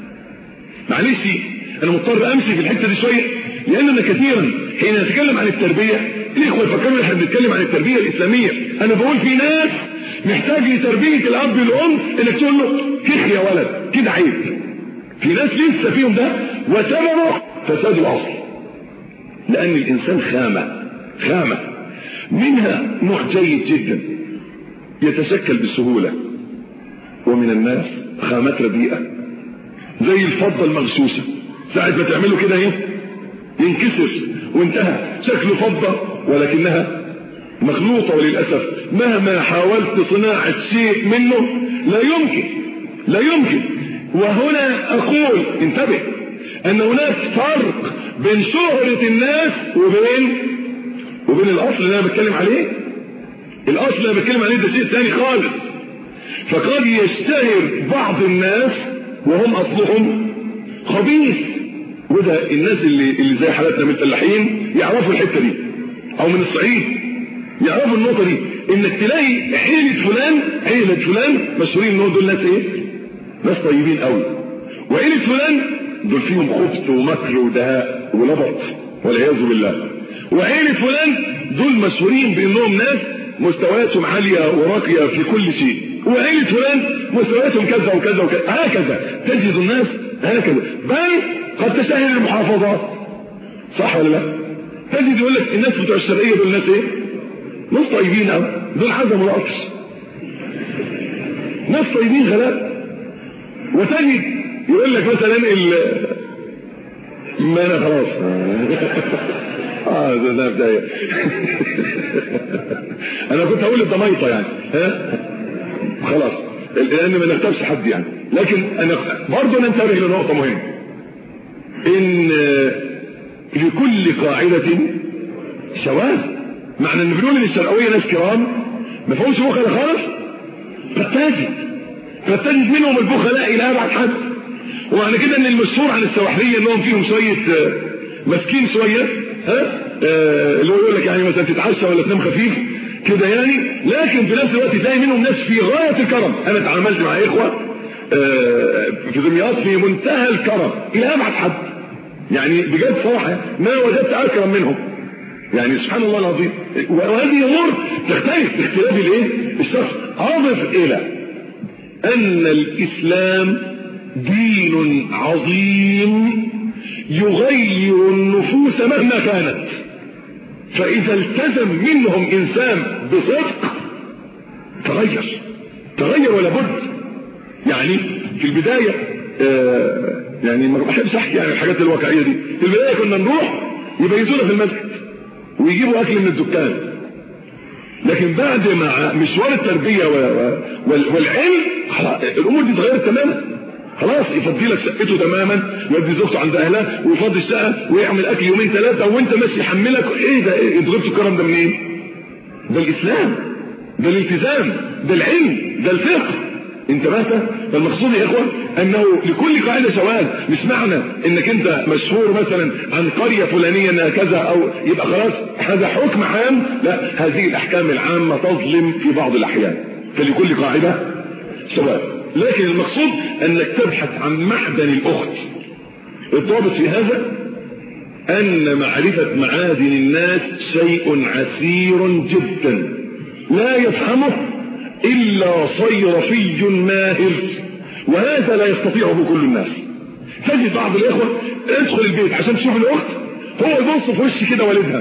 Speaker 2: معلش أنا مضطر أمشي في الحتة دي شوية، لأننا كثيرا حين نتكلم عن التربية الإخوة يفكروا احنا بنتكلم عن التربية الإسلامية. أنا بقول في ناس محتاج لتربية الأب والأم إنك تقول له كخ يا ولد كده عيب. في ناس لسه فيهم ده، وسببه فساد الأصل، لأن الإنسان خامة خامة منها نوع جيد جدا يتشكل بسهولة، ومن الناس خامات رديئة زي الفضة المغشوشة، ساعة ما تعمله كده ايه ينكسر وانتهى، شكله فضة ولكنها مخلوطة. وللأسف مهما حاولت صناعة شيء منه لا يمكن لا يمكن. وهنا أقول انتبه أن هناك فرق بين شهرة الناس وبين وبين الأصل اللي أنا بتكلم عليه. الاصل اللي بتكلم عليه ده شيء ثاني خالص. فقد يشتهر بعض الناس وهم اصلهم خبيث، وده الناس اللي اللي زي حالاتنا من الفلاحين يعرفوا الحته دي، او من الصعيد يعرفوا النقطه دي، انك تلاقي عيله فلان عيله فلان مشهورين ان دول ناس ايه؟ ناس طيبين قوي، وعيله فلان دول فيهم خبث ومكر ودهاء ولبط والعياذ بالله، وعيله فلان دول مشهورين بانهم ناس مستوياتهم عاليه وراقيه في كل شيء، وعيله فلان مستوياتهم كذا وكذا وكذا، هكذا تجد الناس هكذا. بل قد تشتهر المحافظات، صح ولا لا؟ تجد يقول لك الناس بتوع الشرقيه دول ناس ايه؟ ناس طيبين قوي، دول عزم القطر، ناس طيبين غلاب. وتجد يقول لك مثلا ال ما انا خلاص اه ده ده بدايه انا كنت هقول الضميطه يعني ها خلاص لان ما نختارش حد يعني، لكن انا برضه ننتبه لنقطه مهمه، ان لكل قاعده شواذ. معنى ان بنقول ان الشرقاويه ناس كرام ما فيهمش بخل خالص، قد تجد قد تجد منهم البخلاء الى ابعد حد. ومعنى كده ان المشهور عن السواحليه انهم فيهم شويه مسكين شويه ها آه اللي هو يقول لك يعني مثلا تتعشى ولا تنام خفيف كده يعني، لكن في نفس الوقت تلاقي منهم ناس في غايه الكرم. انا اتعاملت مع اخوه آه في دمياط في منتهى الكرم الى ابعد حد، يعني بجد صراحه ما وجدت اكرم منهم، يعني سبحان الله العظيم. وهذه امور تختلف باختلاف الايه الشخص. اضف الى ان الاسلام دين عظيم يغير النفوس مهما كانت، فاذا التزم منهم انسان بصدق تغير تغير ولا بد. يعني في البدايه آه يعني ما بحبش احكي عن الحاجات الواقعيه دي، في البدايه كنا نروح يبيتونا في المسجد ويجيبوا اكل من الدكان، لكن بعد ما مشوار التربيه والعلم الامور دي اتغيرت تماما. خلاص يفضي لك شقته تماما، يودي زوجته عند اهلها ويفضي الشقه ويعمل اكل يومين ثلاثه وانت ماشي يحملك. ايه ده؟ ايه انتوا جبتوا الكرم ده منين؟ ده الاسلام، ده الالتزام، ده العلم، ده الفقه. انتبهت؟ فالمقصود يا اخوه انه لكل قاعده شواذ. مش معنى انك انت مشهور مثلا عن قريه فلانيه انها كذا او يبقى خلاص هذا حكم عام، لا، هذه الاحكام العامه تظلم في بعض الاحيان، فلكل قاعده شواذ. لكن المقصود انك تبحث عن معدن الاخت. الضابط في هذا ان معرفه معادن الناس شيء عسير جدا لا يفهمه الا صيرفي ماهر، وهذا لا يستطيعه كل الناس. تجد بعض الاخوه ادخل البيت عشان تشوف الاخت، هو يبص في وش كده والدها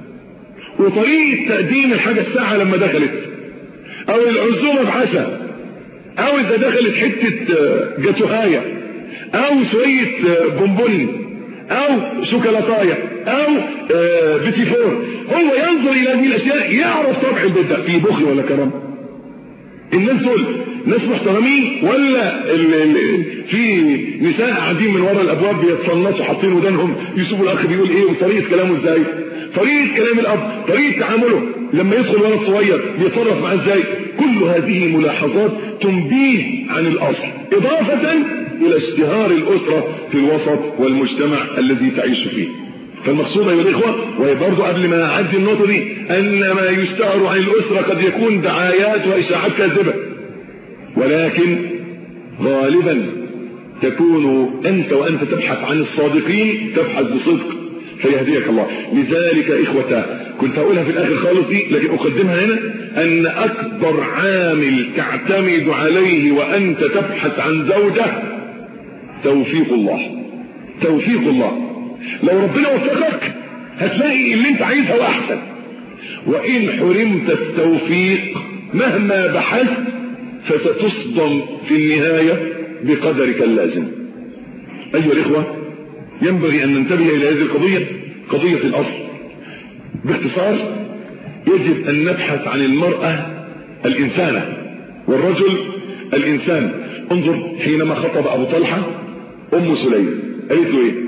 Speaker 2: وطريقه تقديم الحاجه الساعه لما دخلت، او العزومه بعشاء، او اذا دخلت حته جاتوهايه او شويه بونبوني او شوكولاتايه او بيتي فور، هو ينظر الى هذه الاشياء يعرف طبع البيت ده فيه بخل ولا كرم. الناس دول ناس محترمين ولا ال ال في نساء قاعدين من وراء الابواب بيتصنطوا حاطين ودانهم يشوفوا الاخ بيقول ايه وطريقه كلامه ازاي، طريقه كلام الاب، طريقه تعامله لما يدخل ولد صغير بيتصرف معاه ازاي. كل هذه ملاحظات تنبيه عن الاصل، اضافه الى اشتهار الاسره في الوسط والمجتمع الذي تعيش فيه. فالمقصود ايها الاخوه، وبرضه قبل ما اعدي النقطه دي، ان ما يشتهر عن الاسره قد يكون دعايات واشاعات كاذبه، ولكن غالبا تكون انت وانت تبحث عن الصادقين تبحث بصدق فيهديك الله. لذلك اخوتا كنت هقولها في الاخر خالص دي، لكن اقدمها هنا، ان اكبر عامل تعتمد عليه وانت تبحث عن زوجة توفيق الله. توفيق الله، لو ربنا وفقك هتلاقي اللي انت عايزها واحسن، وان حرمت التوفيق مهما بحثت فستصدم في النهاية بقدرك اللازم. ايها الاخوة، ينبغي ان ننتبه الى هذه القضية، قضية الاصل. باختصار، يجب ان نبحث عن المرأة الانسانة والرجل الانسان. انظر حينما خطب ابو طلحة ام سليم قالت له ايه؟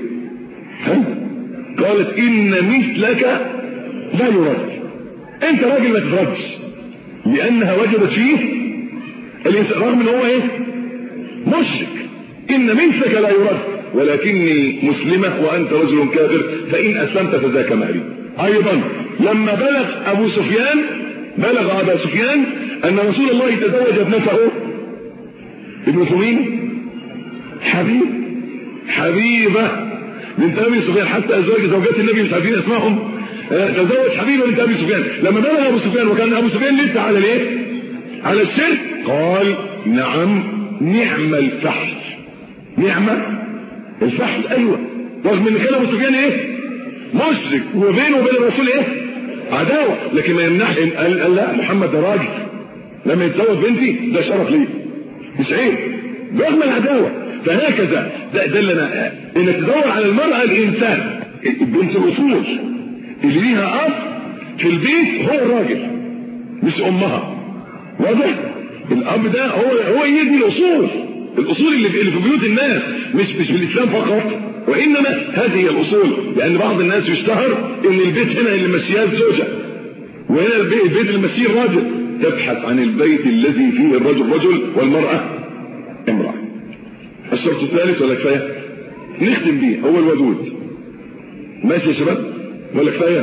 Speaker 2: قالت ان مثلك لا يرد، انت راجل ما تفردش، لانها وجدت فيه الانسان رغم ان هو ايه مشرك. ان مثلك لا يرد ولكني مسلمة وانت رجل كافر فان اسلمت فذاك مهري. ايضا لما بلغ ابو سفيان بلغ ابا سفيان ان رسول الله تزوج ابنته ابن مين؟ حبيب حبيبة بنت ابي سفيان. حتى ازواج زوجات النبي مش عارفين اسمائهم. تزوج حبيبة بنت ابي سفيان. لما بلغ ابو سفيان وكان ابو سفيان لسه على الايه على الشرك قال نعم نعم الفحل نعمة الفحل. ايوه رغم ان كان ابو سفيان ايه مشرك وبينه وبين الرسول ايه عداوة لكن ما يمنعش. قال, قال لا محمد ده راجل لما يتزوج بنتي ده شرف ليه مش عيب رغم العداوة. فهكذا ده دلنا ان تدور على المرأة الانسان بنت الاصول اللي ليها اب في البيت هو الراجل مش امها. واضح؟ الاب ده هو هو يدي الاصول الاصول اللي في بيوت الناس مش مش في الاسلام فقط وانما هذه هي الاصول. لان بعض الناس يشتهر ان البيت هنا اللي ماشياه زوجة وهنا البيت, البيت اللي ماشيه الراجل. تبحث عن البيت الذي فيه الرجل رجل والمرأة امرأة. الشرط الثالث ولا كفايه نختم بيه هو الودود. ماشي يا شباب ولا كفايه؟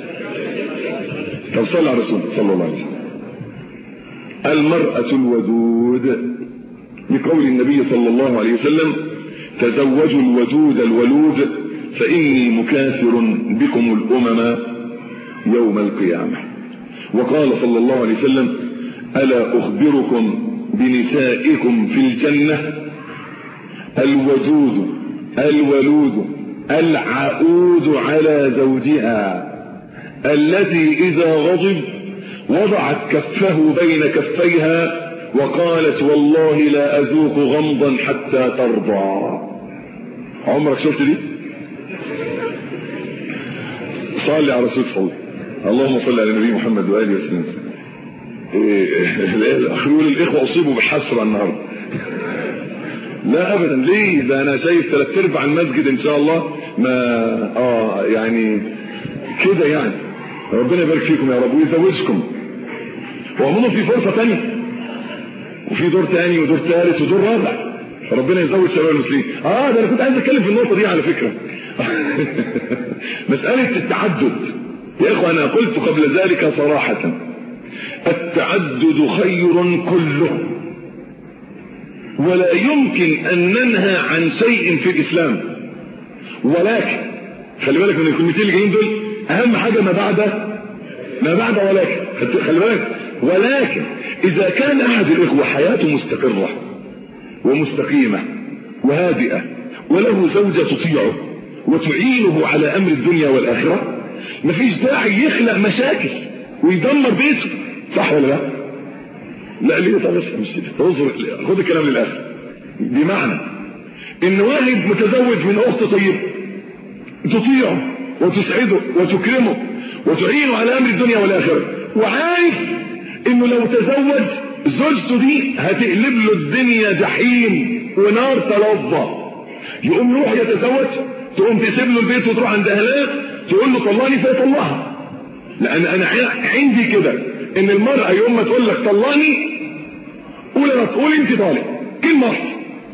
Speaker 2: طب صلى على الرسول صلى الله عليه وسلم. المرأة الودود بقول النبي صلى الله عليه وسلم تزوجوا الودود الولود فإني مكاثر بكم الأمم يوم القيامة. وقال صلى الله عليه وسلم ألا أخبركم بنسائكم في الجنة الودود الولود العؤود على زوجها التي إذا غضب وضعت كفه بين كفيها وقالت والله لا أذوق غمضا حتى ترضى. عمرك شفت دي؟ صلي على رسول صلى اللهم صل على النبي محمد وآله وسلم. أخيول الإخوة أصيبوا بحسرة النهاردة. لا أبدا ليه ده أنا شايف ثلاث ارباع المسجد إن شاء الله ما آه يعني كده يعني ربنا يبارك فيكم يا رب ويزوجكم. وعموما في فرصة تانية وفي دور تاني ودور ثالث ودور رابع ربنا يزوج شباب المسلمين. اه ده انا كنت عايز اتكلم في النقطة دي على فكرة. مسألة التعدد يا اخوة انا قلت قبل ذلك صراحة التعدد خير كله ولا يمكن ان ننهى عن شيء في الاسلام ولكن خلي بالك من الكلمتين اللي جايين دول اهم حاجة ما بعد ما بعد ولكن خلي بالك. ولكن اذا كان احد الاخوة حياته مستقرة ومستقيمة وهادئة وله زوجة تطيعه وتعينه على امر الدنيا والاخرة مفيش داعي يخلق مشاكل ويدمر بيته. صح ولا لا؟ لا ليه؟ طب بس انظر خد الكلام للاخر. بمعنى ان واحد متزوج من اخت طيبة تطيعه وتسعده وتكرمه وتعينه على امر الدنيا والاخرة وعارف انه لو تزوج زوجته دي هتقلب له الدنيا جحيم ونار تلظى يقوم يروح يتزوج تقوم تسيب له البيت وتروح عند اهلها تقول له طلقني فيطلقها. لان انا عندي كده ان المرأة يوم ما تقول لك طلقني قول انا تقول انت طالق كلمة واحدة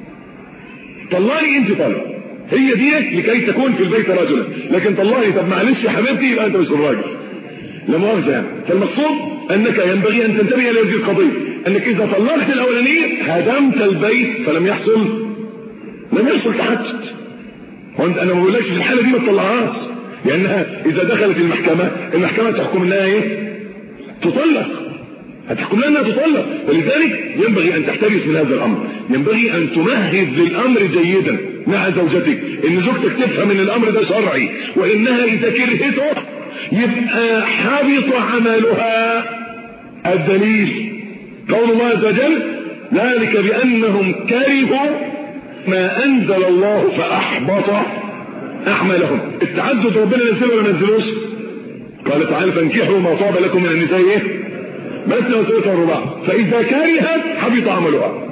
Speaker 2: طلقني انت طالق هي دي لكي تكون في البيت رجلا. لكن طلقني طب معلش يا حبيبتي يبقى انت مش الراجل لا مؤاخذة يعني. فالمقصود انك ينبغي ان تنتبه الى هذه القضية انك اذا طلقت الاولانية هدمت البيت فلم يحصل لم يحصل تحدد. وانت انا ما بقولكش في الحالة دي ما تطلعهاش لانها اذا دخلت المحكمة المحكمة تحكم انها ايه تطلق هتحكم لها انها تطلق. ولذلك ينبغي ان تحترس من هذا الامر. ينبغي ان تمهد للامر جيدا مع زوجتك ان زوجتك تفهم ان الامر ده شرعي وانها اذا كرهته يبقى حبط عملها. الدليل قول الله عز وجل ذلك بانهم كرهوا ما انزل الله فاحبط اعمالهم. التعدد ربنا نزله ولا نزلوش؟ قال تعالى فانكحوا ما طاب لكم من النساء ايه مثنى وثلاث ورباع فاذا كرهت حبط عملها.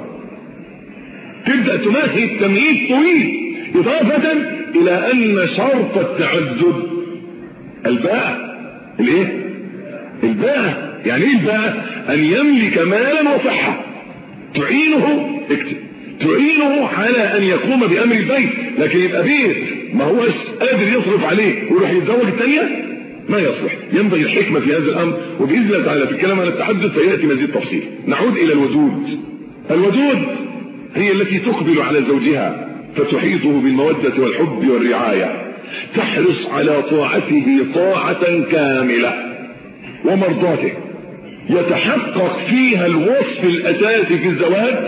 Speaker 2: تبدا تمهد تمهيد طويل اضافه الى ان شرط التعدد الباء الايه الباء يعني ايه بقى؟ ان يملك مالا وصحة تعينه اكتب تعينه على ان يقوم بامر البيت، لكن يبقى بيت ما هوش قادر يصرف عليه ويروح يتزوج الثانيه ما يصلح. ينبغي الحكمة في هذا الامر، وباذن الله تعالى في الكلام عن التحدث سياتي مزيد تفصيل. نعود الى الودود. الودود هي التي تقبل على زوجها فتحيطه بالمودة والحب والرعاية، تحرص على طاعته طاعة كاملة ومرضاته، يتحقق فيها الوصف الاساسي في الزواج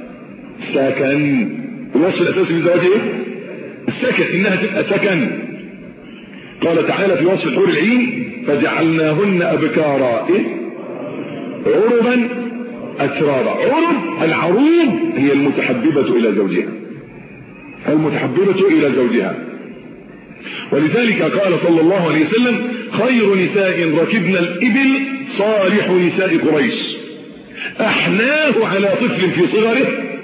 Speaker 2: سكن. الوصف الاساسي في الزواج ايه؟ السكن، انها تبقى سكن. قال تعالى في وصف الحور العين فجعلناهن ابكارا ايه؟ عربا اترابا. عرب العروب هي المتحببة الى زوجها، المتحببة الى زوجها. ولذلك قال صلى الله عليه وسلم خير نساء ركبن الابل صالح نساء قريش، احناه على طفل في صغره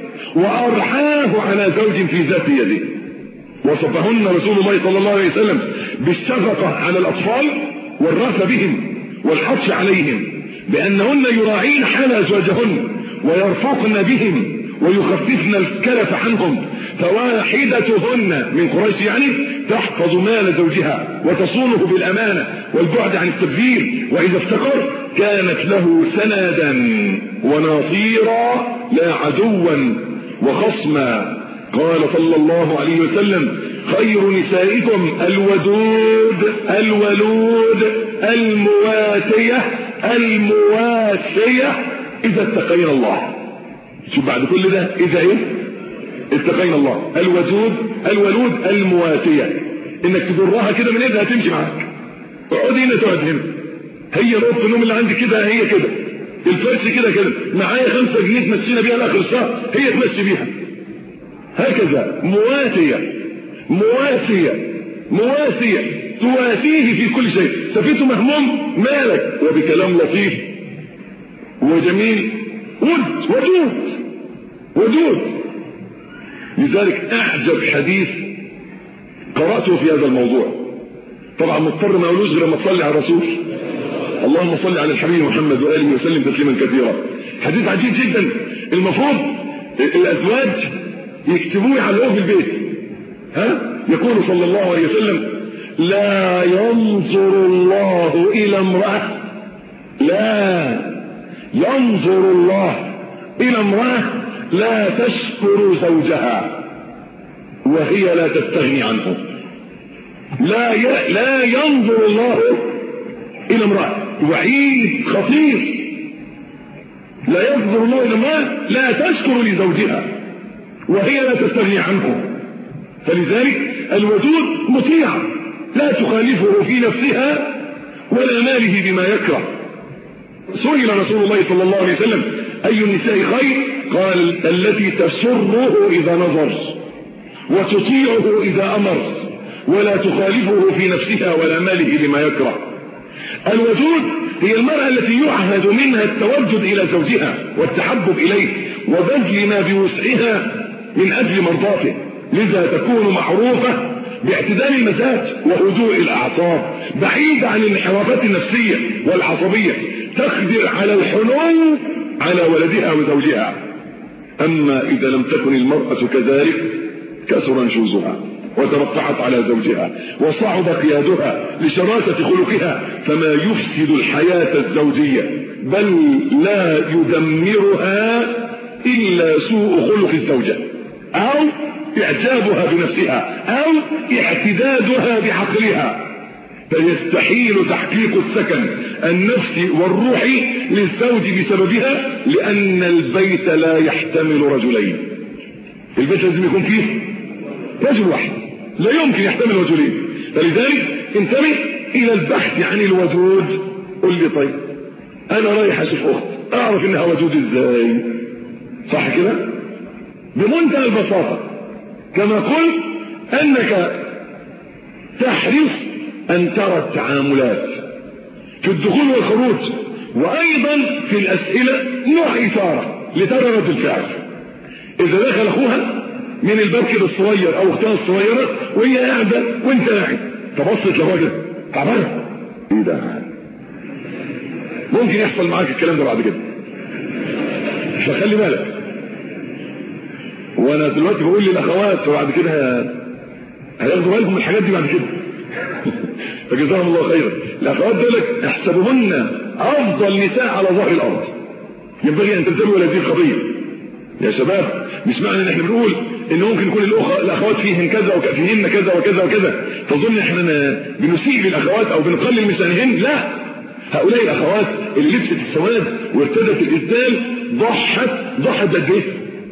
Speaker 2: وارحاه على زوج في ذات يده. وصفهن رسول الله صلى الله عليه وسلم بالشفقة على الاطفال والرأفة بهم والحرص عليهم، بانهن يراعين حال ازواجهن ويرفقن بهم ويخففن الكلف عنهم. فواحدتهن من قريش يعني تحفظ مال زوجها وتصونه بالامانة والبعد عن التبذير، واذا افتقر كانت له سندا وناصيرا لا عدوا وخصما. قال صلى الله عليه وسلم خير نسائكم الودود الولود المواتية المواسية اذا اتقينا الله. شوف بعد كل ده اذا ايه؟ اتقينا الله. الودود الولود المواتية، انك تجرها كده من ايدها تمشي معاك. اقعدي هنا تقعد هنا، هي نقطة النوم اللي عندي كده هي كده، الفرش كده كده، معايا خمسة جنيه تمشينا بيها لاخر الشهر هي تمشي بيها هكذا. مواتية مواسية مواسية تواسيه في كل شيء. سفيته مهموم مالك وبكلام لطيف وجميل ود ودود ودود. لذلك اعجب حديث قرأته في هذا الموضوع، طبعا مضطر ما اقولوش غير لما تصلي على الرسول، اللهم صل على الحبيب محمد وآله وسلم تسليما كثيرا. حديث عجيب جدا، المفروض الازواج يكتبوه يعلقوه في البيت. ها يقول صلى الله عليه وسلم لا ينظر الله الى امرأة لا ينظر الله الى امرأة لا تشكر زوجها وهي لا تستغني عنه. لا ي... لا ينظر الله الى امرأة، وعيد خطير. لا ينظر الله الى امرأة لا تشكر لزوجها وهي لا تستغني عنه. فلذلك الودود مطيعة لا تخالفه في نفسها ولا ماله بما يكره. سئل رسول الله صلى الله عليه وسلم أي النساء خير؟ قال التي تسره إذا نظر وتطيعه إذا أمر ولا تخالفه في نفسها ولا ماله بما يكره. الودود هي المرأة التي يعهد منها التوجد إلى زوجها والتحبب إليه وبذل ما بوسعها من أجل مرضاته، لذا تكون معروفة باعتدال المزاج وهدوء الأعصاب، بعيدة عن الانحرافات النفسية والعصبية، تقدر على الحنو على ولدها وزوجها. أما إذا لم تكن المرأة كذلك كسر نشوزها وترفعت على زوجها وصعب قيادها لشراسة خلقها، فما يفسد الحياة الزوجية بل لا يدمرها إلا سوء خلق الزوجة أو إعجابها بنفسها أو اعتدادها بعقلها. فيستحيل تحقيق السكن النفسي والروحي للزوج بسببها، لأن البيت لا يحتمل رجلين. البيت لازم يكون فيه رجل واحد، لا يمكن يحتمل رجلين. فلذلك انتبه إلى البحث عن الودود. قل لي طيب أنا رايح أشوف أخت، أعرف إنها ودود إزاي؟ صح كده؟ بمنتهى البساطة، كما قلت أنك تحرص أن ترى التعاملات في الدخول والخروج، وأيضا في الأسئلة نوع إثارة لترى رد الفعل. إذا دخل أخوها من الباب كده الصغير أو أختها الصغيرة وهي قاعدة وأنت قاعد، تبصت للراجل تعبان إيه ده؟ ممكن يحصل معاك الكلام ده بعد كده، فخلي بالك. وانا دلوقتي بقول للاخوات فبعد كده هياخدوا بالهم من الحاجات دي بعد كده. فجزاهم الله خيرا. الاخوات دول احسبوهن افضل نساء على ظهر الارض، ينبغي ان تنتبهوا لهذه القضيه يا شباب. مش معنى ان احنا بنقول ان ممكن يكون الاخوات فيهن كذا وفيهن كذا وكذا وكذا تظن احنا بنسيء للاخوات او بنقلل من شانهن. لا، هؤلاء الاخوات اللي لبست السواد وارتدت الاسدال ضحت ضحت قد ايه؟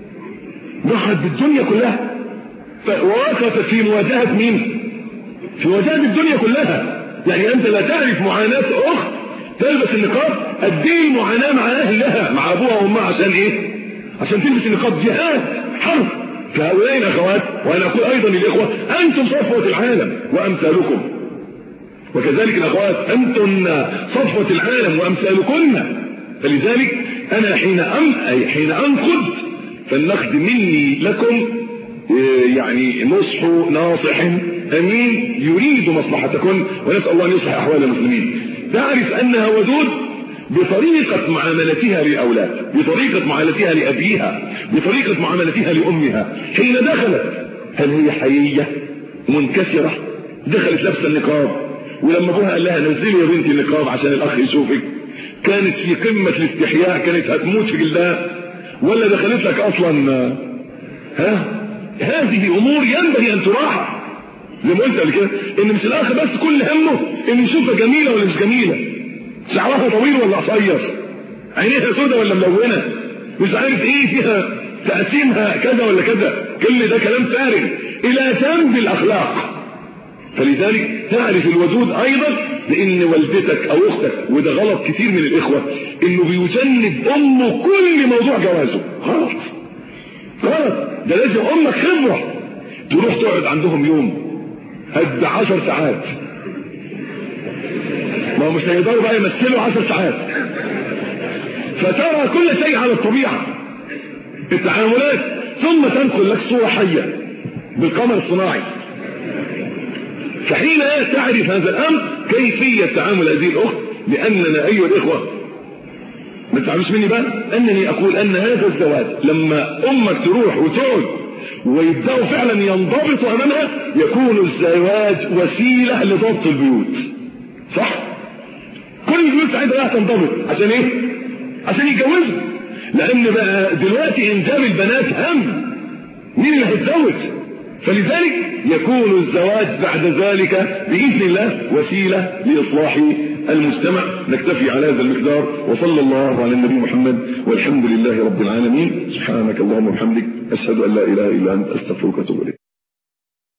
Speaker 2: ضحت بالدنيا كلها، ووقفت في مواجهه مين؟ في مواجهه الدنيا كلها. يعني انت لا تعرف معاناه اخت تلبس النقاب قد ايه المعاناه مع اهلها مع ابوها وامها عشان ايه؟ عشان تلبس النقاب. جهاد حرب. فهؤلاء الاخوات وانا اقول ايضا للاخوه انتم صفوه العالم وامثالكم، وكذلك الاخوات انتن صفوه العالم وامثالكن. فلذلك انا حين أم أي حين انقد فالنقد مني لكم يعني نصح ناصح امين يريد مصلحتكم، ونسال الله ان يصلح احوال المسلمين. تعرف انها ودود بطريقة معاملتها للأولاد، بطريقة معاملتها لأبيها، بطريقة معاملتها لأمها. حين دخلت هل هي حيية منكسرة؟ دخلت لابسه النقاب، ولما ابوها قال لها نزلي يا بنتي النقاب عشان الأخ يشوفك، كانت في قمة الاستحياء، كانت هتموت في جلدها، ولا دخلت لك أصلا؟ ها؟ هذه أمور ينبغي أن تراعى. زي ما قلت قبل كده إن مش الأخ بس كل همه إن يشوفها جميلة ولا مش جميلة، شعرها طويل ولا قصير، عينيها سودة ولا ملونة، مش عارف ايه فيها تقسيمها كذا ولا كذا، كل ده كلام فارغ الى جنب الاخلاق. فلذلك تعرف الودود ايضا لان والدتك او اختك، وده غلط كتير من الاخوة انه بيجنب امه كل موضوع جوازه. غلط غلط، ده لازم امك خبرة تروح تقعد عندهم يوم قد عشر ساعات، ما مش هيقدروا بقى يمثلوا عشر ساعات، فترى كل شيء على الطبيعة التعاملات، ثم تنقل لك صورة حية بالقمر الصناعي. فحين تعرف هذا الأمر كيفية تعامل هذه الأخت، لأننا أيها الإخوة ما تعرفش مني بقى أنني أقول أن هذا الزواج لما أمك تروح وتقعد ويبدأوا فعلا ينضبطوا أمامها، يكون الزواج وسيلة لضبط البيوت. صح؟ كل البيوت ساعتها راح تنضبط عشان ايه؟ عشان يتجوزوا. لان بقى دلوقتي انجاب البنات هم، مين اللي هيتزوج؟ فلذلك يكون الزواج بعد ذلك باذن الله وسيله لاصلاح المجتمع. نكتفي على هذا المقدار، وصلى الله على النبي محمد، والحمد لله رب العالمين. سبحانك اللهم وبحمدك، اشهد ان لا اله الا انت، استغفرك واتوب اليك.